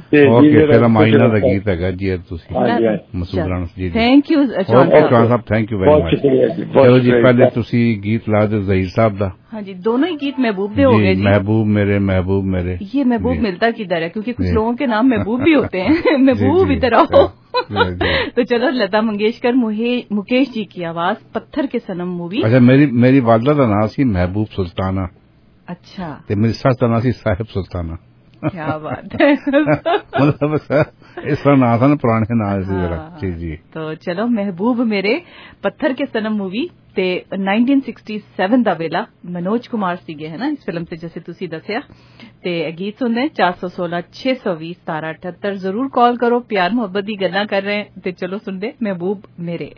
Speaker 13: ओके फिल्म आईना ਦਾ ਗੀਤ ਹੈਗਾ ਜੀ ਤੁਸੀਂ ਮਸੂਦ ਰਾਣਾ ਜੀ
Speaker 4: ਥੈਂਕ ਯੂ
Speaker 13: ਚੌਹਾਨ ਸਾਹਿਬ ਥੈਂਕ ਯੂ ਵੈਰੀ ਮਚ ਚਲੋ ਜੀ ਪਹਿਲੇ ਤੁਸੀਂ ਗੀਤ ਲਾ ਦਿਓ ਜ਼ਹੀਰ ਸਾਹਿਬ ਦਾ
Speaker 4: हाँ जी दोनों ही गीत महबूब दे हो गए जी
Speaker 13: महबूब मेरे
Speaker 4: ये महबूब मिलता किधर है क्योंकि कुछ लोगों के नाम महबूब भी होते हैं महबूब इधर आओ तो चलो लता मंगेशकर मुकेश जी की आवाज पत्थर के सनम मूवी
Speaker 13: अच्छा मेरी वालदा का नाम सी महबूब सुल्ताना
Speaker 4: अच्छा
Speaker 13: ते मेरी सस का नाम सी साहिब सुल्ताना
Speaker 4: क्या बात है
Speaker 13: मतलब इस तरह नाम था ना पुराने नाम से जरा जी जी
Speaker 4: तो चलो महबूब मेरे पत्थर के सनम मूवी ते 1967 ਦਾ ਵੇਲਾ ਮਨੋਜ ਕੁਮਾਰ ਸੀਗੇ ਹੈ ਨਾ ਇਸ ਫਿਲਮ ਤੇ ਜਿਵੇਂ ਤੁਸੀਂ ਦੱਸਿਆ ਤੇ ਗੀਤ ਸੁਣਦੇ 416 620 1778 ਜ਼ਰੂਰ ਕਾਲ ਕਰੋ ਪਿਆਰ ਮੁਹੱਬਤ ਦੀ ਗੱਲਾਂ ਕਰ ਰਹੇ ਤੇ ਚਲੋ ਸੁਣਦੇ ਮਹਿਬੂਬ ਮੇਰੇ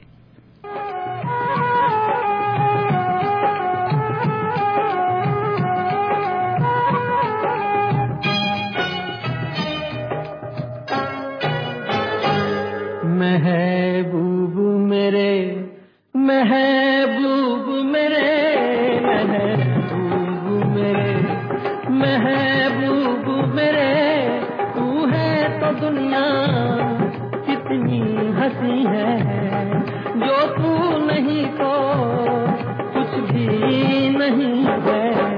Speaker 19: महबूब मेरे महबूब मेरे महबूब मेरे महबूब मेरे तू है तो दुनिया कितनी हंसी है जो तू नहीं तो कुछ भी नहीं है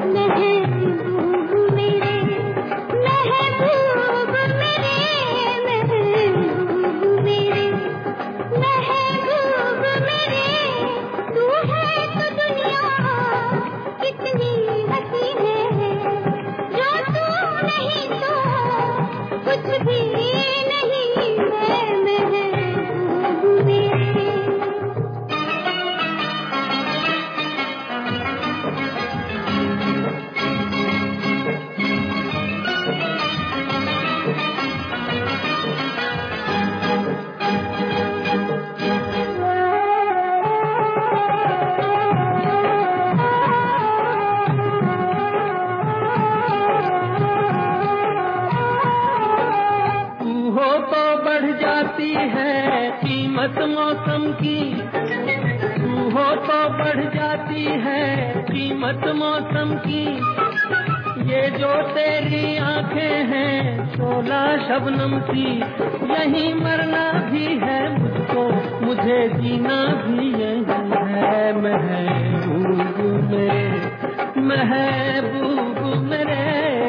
Speaker 19: मौसम की तू हो तो बढ़ जाती है कीमत मौसम की ये जो तेरी आंखें हैं शोला शबनम की यही मरना भी है मुझको मुझे जीना भी यही है महबूब मेरे महबूब मेरे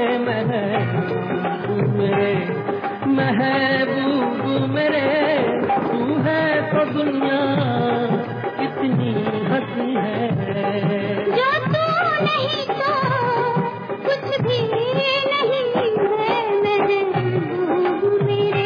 Speaker 19: महबूब मेरे महबूब मेरे तू है तो दुनिया कितनी हंसी है जो तू नहीं तो कुछ भी नहीं है महबूब मेरे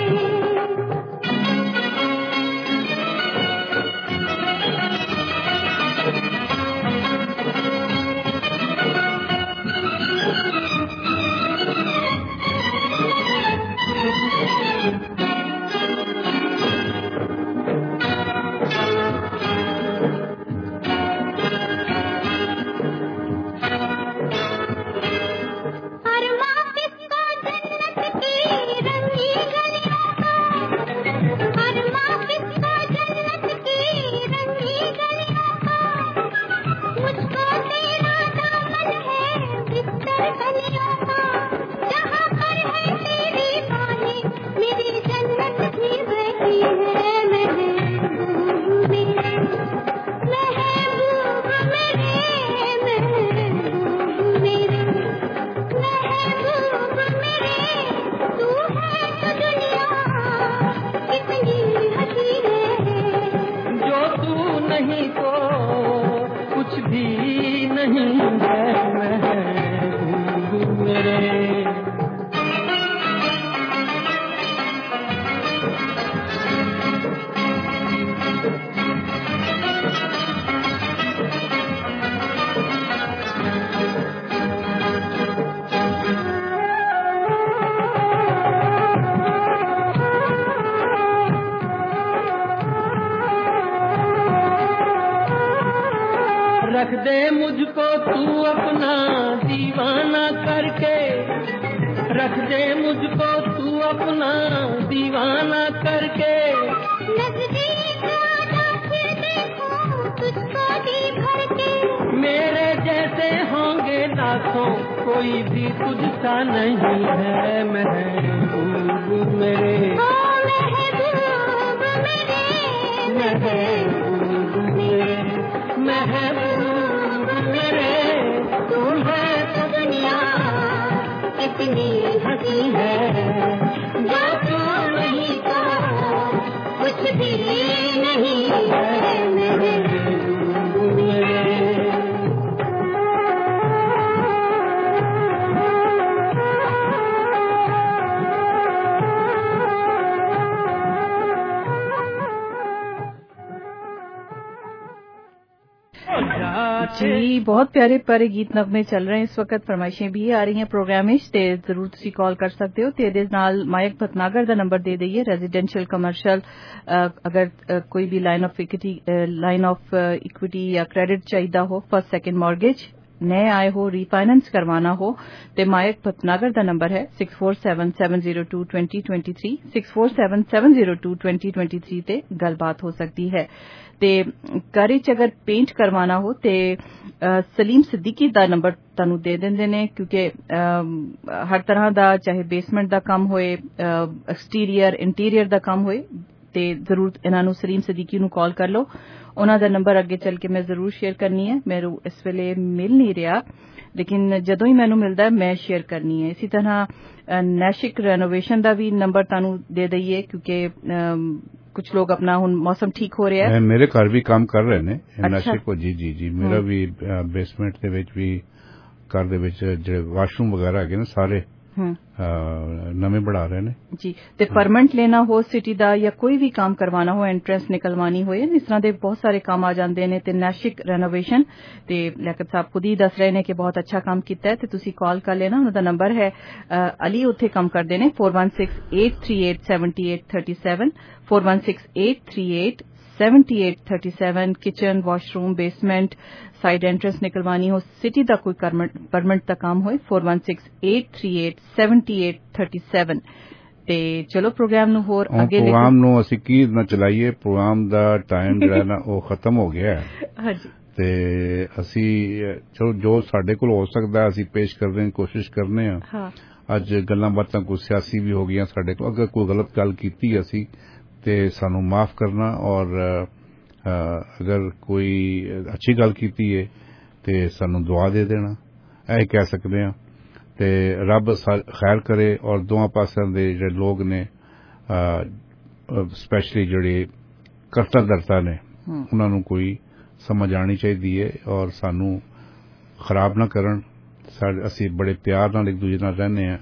Speaker 19: रख दे मुझको तू अपना दीवाना करके रख दे मुझको तू अपना दीवाना करके नजदीक आजा फिर देखूं तुझको दी भर के मेरे जैसे होंगे लाखों कोई भी तुझसा नहीं है महबूब मेरे, महबूब मेरे, महबूब मेरे, तू है तो दुनिया कितनी हंसी है, जो तू नहीं तो कुछ भी नहीं है महबूब मेरे।
Speaker 4: जी बहुत प्यारे प्यारे गीत नगमे चल रहे हैं इस वक्त, फरमाइशें भी आ रही हैं प्रोग्राम ते जरूर तुसी कॉल कर सकते हो। ते ਇਹਦੇ ਨਾਲ ਮਾਇਕ ਭਟਨਾਗਰ ਦਾ ਨੰਬਰ ਦੇ ਦਈਏ, ਰੈਜ਼ੀਡੈਂਸ਼ੀਅਲ ਕਮਰਸ਼ੀਅਲ अगर कोई भी लाइन ऑफ इक्विटी या क्रेडिट चाहिए हो, फर्स्ट सेकंड मॉर्गेज नए आए हो, रीफाइनेंस करवाना हो तो मायक भटनागर का नंबर है 6477022023 6477022023 ते गलबात हो सकती है। ते घर च अगर पेंट करवाना हो तो सलीम सिद्दीकी का नंबर तुहानू दे देंदे ने, क्योंकि हर तरह का चाहे बेसमेंट का काम होए, एक्सटीरियर इंटीरियर का काम होए ते जरूर इन्हां सलीम सिद्दीकी नू कॉल कर लो। उन्हां दा नंबर अगे चल के मैं जरूर शेयर करनी है, मेरू इस वेले मिल नहीं रहा लेकिन जदों ही मैनू मिलता है मैं शेयर करनी है। इसी तरह नैशिक रेनोवेशन का भी नंबर तुहानू दे दईए, क्योंकि कुछ लोग अपना हुण मौसम ठीक हो रहा है,
Speaker 13: मेरे घर भी काम कर रहे ने नैशिक को। जी जी जी मेरा भी बेसमेंट दे विच भी घर दे विच जिहड़े वाशरूम वगैरह है ना सारे नवे बढ़ा रहे ने जी। ते परमानेंट लेना हो सिटी दा या कोई भी काम करवाना हो, एंट्रेंस निकलवानी हो, इस तरह के बहुत सारे काम आ जाते हैं। ते नैशिक रेनोवेशन ते लियाकत साहब खुद ही दस रहे ने कि बहुत अच्छा काम किया है, तो तुसी कॉल कर लेना। उनका नंबर है अली उत्थे काम करते हैं 4168387837 4168387837। Kitchen washroom basement side entrance निकलवानी हो, सिटी का कोई परमानेंट का काम हो 4168387837। ते चलो प्रोग्राम नू होर अगे प्रोग्राम नू असी की ना चलाइए, प्रोग्राम दा टाइम जिहड़ा ना वो खत्म हो गया है।
Speaker 4: हां जी
Speaker 13: ते असी चलो जो साडे कोल हो सकदा असी पेश करने की कोशिश करने आ।
Speaker 4: हां
Speaker 13: अज गल्लां बातां कोई सियासी भी हो गई साडे कोल, अगर कोई गलत गल कीती असी ते सानू माफ करना, और अगर कोई अच्छी गल कीती है ते सानू दुआ दे देना, ऐ कह सकते हैं। ते रब खैर करे और दोवां पासां दे जेहड़े लोग ने स्पैशली जेहड़े करता धरता ने उन्हां नू कोई समझ आनी चाहिए और सानू खराब ना करन। असी बड़े प्यार नाल एक दूजे नाल रहने हैं।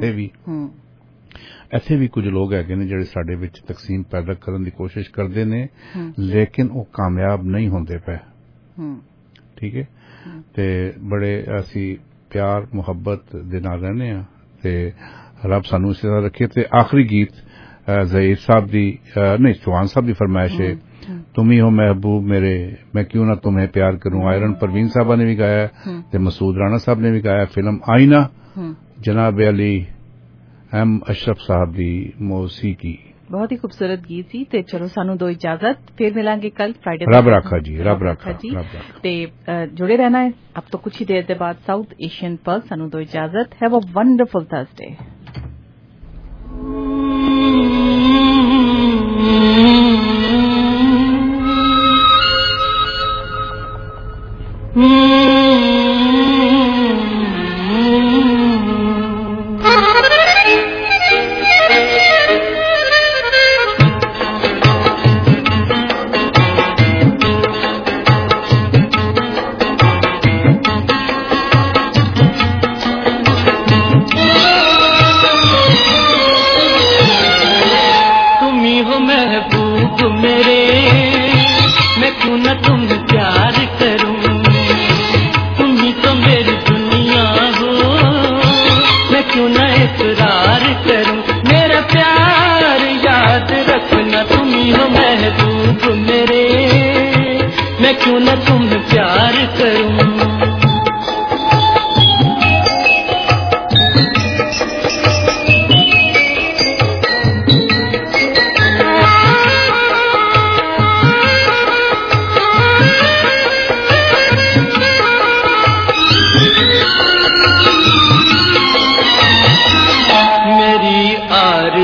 Speaker 13: ਇੱਥੇ ਵੀ ਕੁਝ ਲੋਕ ਹੈਗੇ ਨੇ ਜਿਹੜੇ ਸਾਡੇ ਵਿੱਚ ਤਕਸੀਮ ਪੈਦਾ ਕਰਨ ਦੀ ਕੋਸ਼ਿਸ਼ ਕਰਦੇ ਨੇ, ਲੇਕਿਨ ਉਹ ਕਾਮਯਾਬ ਨਹੀਂ ਹੁੰਦੇ ਪਏ। ਠੀਕ ਹੈ, ਤੇ ਬੜੇ ਅਸੀਂ ਪਿਆਰ ਮੁਹੱਬਤ ਦੇ ਨਾਲ ਰਹਿੰਦੇ ਆ ਤੇ ਰੱਬ ਸਾਨੂੰ ਇਸੇ ਤਰ੍ਹਾਂ ਰੱਖੇ। ਤੇ ਆਖਰੀ ਗੀਤ ਜ਼ਹੀਰ ਸਾਹਿਬ ਦੀ ਨਹੀਂ ਚੌਹਾਨ ਸਾਹਿਬ ਦੀ फरमाइश है, तुम ही हो महबूब मेरे मैं क्यों ना तुम्हें प्यार करूं। आयरन परवीन साहबा ने भी गाया ते मसूद राणा साहब ने भी गाया। फिल्म आईना जनाब अली एम अशरफ साहब दी मौसीकी।
Speaker 4: बहुत ही खूबसूरत गीत सी। ते चलो सानू दो इजाजत, फिर मिलांगे कल फ्राइडे।
Speaker 13: रब रखा जी, रब रखा जी।
Speaker 4: ते जुड़े रहना है अब तो कुछ ही देर के बाद साउथ एशियन पल्स। सानू दो इजाजत। Have a wonderful Thursday.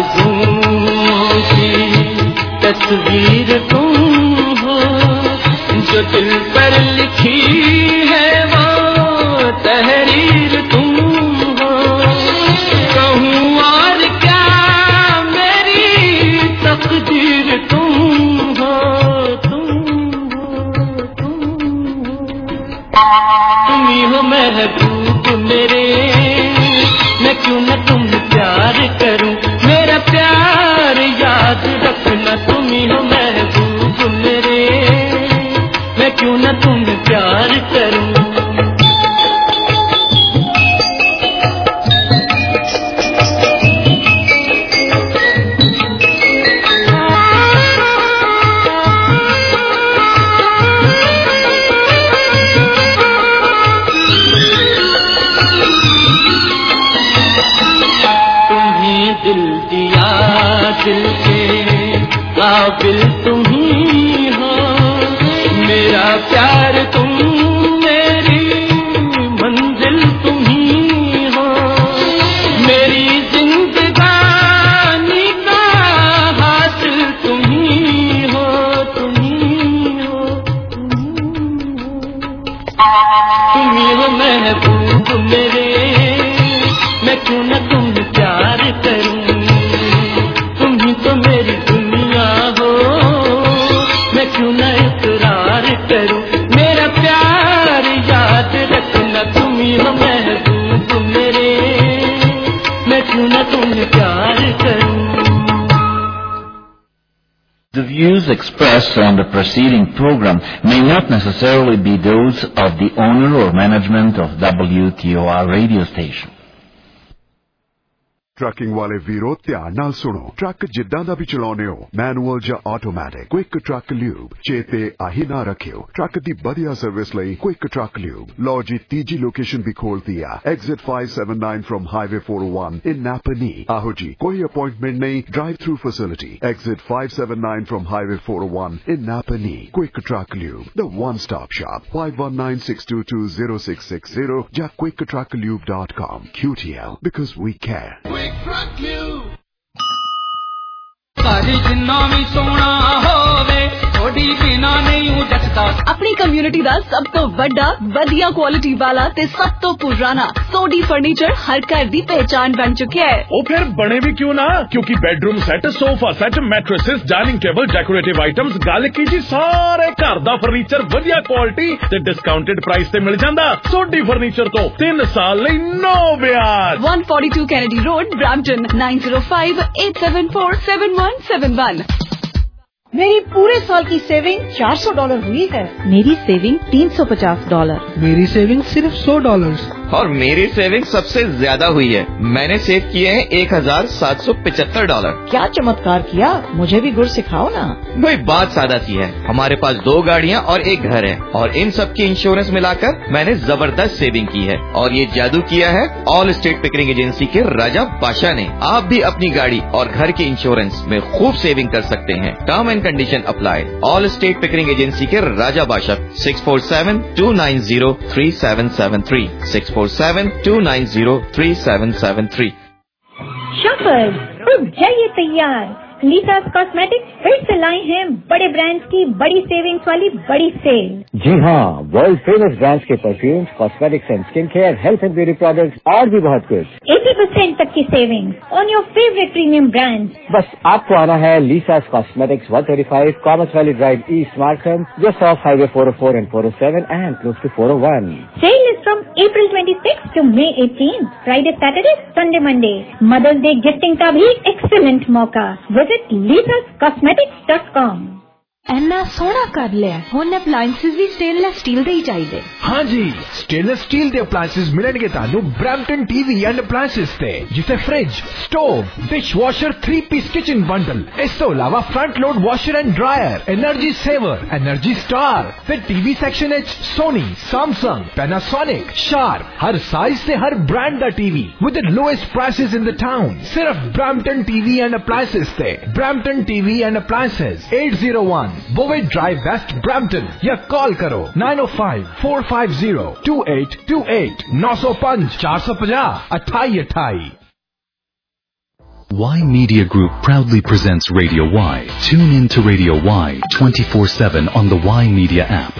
Speaker 19: आरज़ूओं की तस्वीर तुम हो, जो दिल पर लिखी है वो तहरीर तुम हो। कहूँ और क्या मेरी तकदीर तुम हो, तुम ही हो महबूब मेरे, मैं क्यों न तुम प्यार करूं, मेरा प्यार याद रखना। तुम ही हो महबूब मेरे, मैं क्यों न तुम प्यार करूं। दिल दिया दिल के काबिल तुम ही हो, मेरा प्यार तुम, मेरी मंजिल तुम ही हो। मेरी जिंदगानी का हासिल तुम ही हो, तुम ही हो, तुम ही हो महबूब मेरे, मैं क्यों न तुम प्यार करूं। तुम ही तो मेरी दुनिया हो, मैं क्यों न इकरार करूं। मेरा प्यार याद रखना। तुम ही हो महबूब मेरे, मैं क्यों न तुम प्यार करूं।
Speaker 3: The views expressed on the preceding program may not necessarily be those of the owner or management of WTOR radio station.
Speaker 11: Trucking ਵਾਲੇ ਵੀਰੋ ਧਿਆਨ ਨਾਲ ਸੁਣੋ। ਟਰੱਕ ਜਿੱਦਾਂ ਦਾ ਵੀ ਚਲਾਉਨੇ ਹੋ, ਮੈਨੂਅਲ ਜਾਂ ਆਟੋਮੈਟਿਕ, ਕੁਇਕ ਟਰੱਕ ਲਿਊਬ ਚੇਤੇ ਆਹੀ ਨਾ ਰੱਖਿਓ। ਟਰੱਕ ਦੀ ਵਧੀਆ ਸਰਵਿਸ ਲਈ ਕੁਇਕ ਟਰੱਕ ਲਿਊਬ। ਲਓ ਜੀ ਤੀਜੀ ਲੋਕੇਸ਼ਨ ਵੀ ਖੋਲਤੀ ਆ, exit 579 from highway 401 in Napanee. ਆਹੋ ਜੀ, ਕੋਈ ਅਪਾਇੰਟਮੈਂਟ ਨਹੀਂ, drive through facility. Exit 579 from highway 401 in Napanee. Quick truck lube, the one stop shop, 5196220660 ਜਾਂ quicktrucklube.com. QTL, because we care.
Speaker 19: सारी जिन्ना भी सोना होवे, थोड़ी बिना नहीं जचता।
Speaker 9: अपनी कम्युनिटी दा सब तो बड़ा वधिया क्वालिटी वाला ते सब तो पुराना सोडी फर्नीचर हर घर दी पहचान बन चुका है।
Speaker 10: ओ फिर बने भी क्यों ना, क्योंकि bedroom set, sofa set, mattresses, dining table, decorative items, गल की जी सारे घर दा फर्नीचर वधिया क्वालिटी ते डिस्काउंटेड प्राइस ते मिल जांदा। सोडी फर्नीचर तो 3 साल लई नो ब्याज।
Speaker 9: 142 कैनेडी रोड, ब्रैम्पटन, 9058747171।
Speaker 5: मेरी पूरे साल की सेविंग $400 हुई है।
Speaker 4: मेरी सेविंग $350।
Speaker 15: मेरी सेविंग सिर्फ $100।
Speaker 6: और मेरी सेविंग सबसे ज्यादा हुई है, मैंने सेव किए हैं $1775।
Speaker 5: क्या चमत्कार किया, मुझे भी गुर सिखाओ ना।
Speaker 6: भाई बात सादा सी है, हमारे पास 2 गाड़ियाँ और 1 घर है, और इन सब की इंश्योरेंस मिलाकर मैंने जबरदस्त सेविंग की है। और ये जादू किया है ऑल स्टेट पिकरिंग एजेंसी के राजा बादशाह ने। आप भी अपनी गाड़ी और घर के इंश्योरेंस में खूब सेविंग कर सकते हैं। Term and condition apply. All state Pickering agency के राजा बादशाह, 647-290-3773, 647-290-3773।
Speaker 7: शॉपर्स, अब है ये तैयार। लीसास कॉस्मेटिक्स फिर से लाए हैं बड़े ब्रांड्स की बड़ी सेविंग्स वाली बड़ी सेल।
Speaker 8: जी हाँ, वर्ल्ड फेमस ब्रांड्स के perfumes, cosmetics and skin care, health and beauty products और भी बहुत कुछ।
Speaker 7: 80% तक की savings on your favourite premium brands.
Speaker 8: बस आपको आना है Lisa's cosmetics, 135 Commerce Valley drive, East Markham, just off highway 404 and 407 and close to 401.
Speaker 7: Sale is from April 26 to May 18, Friday, Saturday, Sunday, Monday. Mother's Day gifting का भी excellent मौका। Visit lisascosmetics.com।
Speaker 16: ਐਨਾ ਸੋਹਣਾ ਕਰ ਲਿਆ, ਹੁਣ ਅਪਲਾਈਐਂਸਸ ਵੀ stainless steel ਦੇ ਹੀ ਚਾਹੀਦੇ।
Speaker 17: हाँ जी, स्टेनलेस स्टील के अप्लायंसेस मिलेंगे तानू ब्रैम्पटन टीवी एंड अप्लायंसेस ते, जिसे fridge, stove, dishwasher, 3-piece kitchen bundle, इस तो अलावा front load washer and dryer, energy saver, energy star, फिर टीवी सेक्शन एच सोनी, सैमसंग, पैनासोनिक, शार्प, हर साइज से हर ब्रांड दा TV with the lowest prices in the town. सिर्फ ब्रैम्पटन टीवी एंड अप्लायंसेस ते। Brampton TV and appliances, 801 बोवेट drive, west, Brampton, या call करो 905-450-2828, 905-450-2828।
Speaker 1: Y Media Group proudly presents Radio Y. Tune in to Radio Y 24/7 on the Y Media app.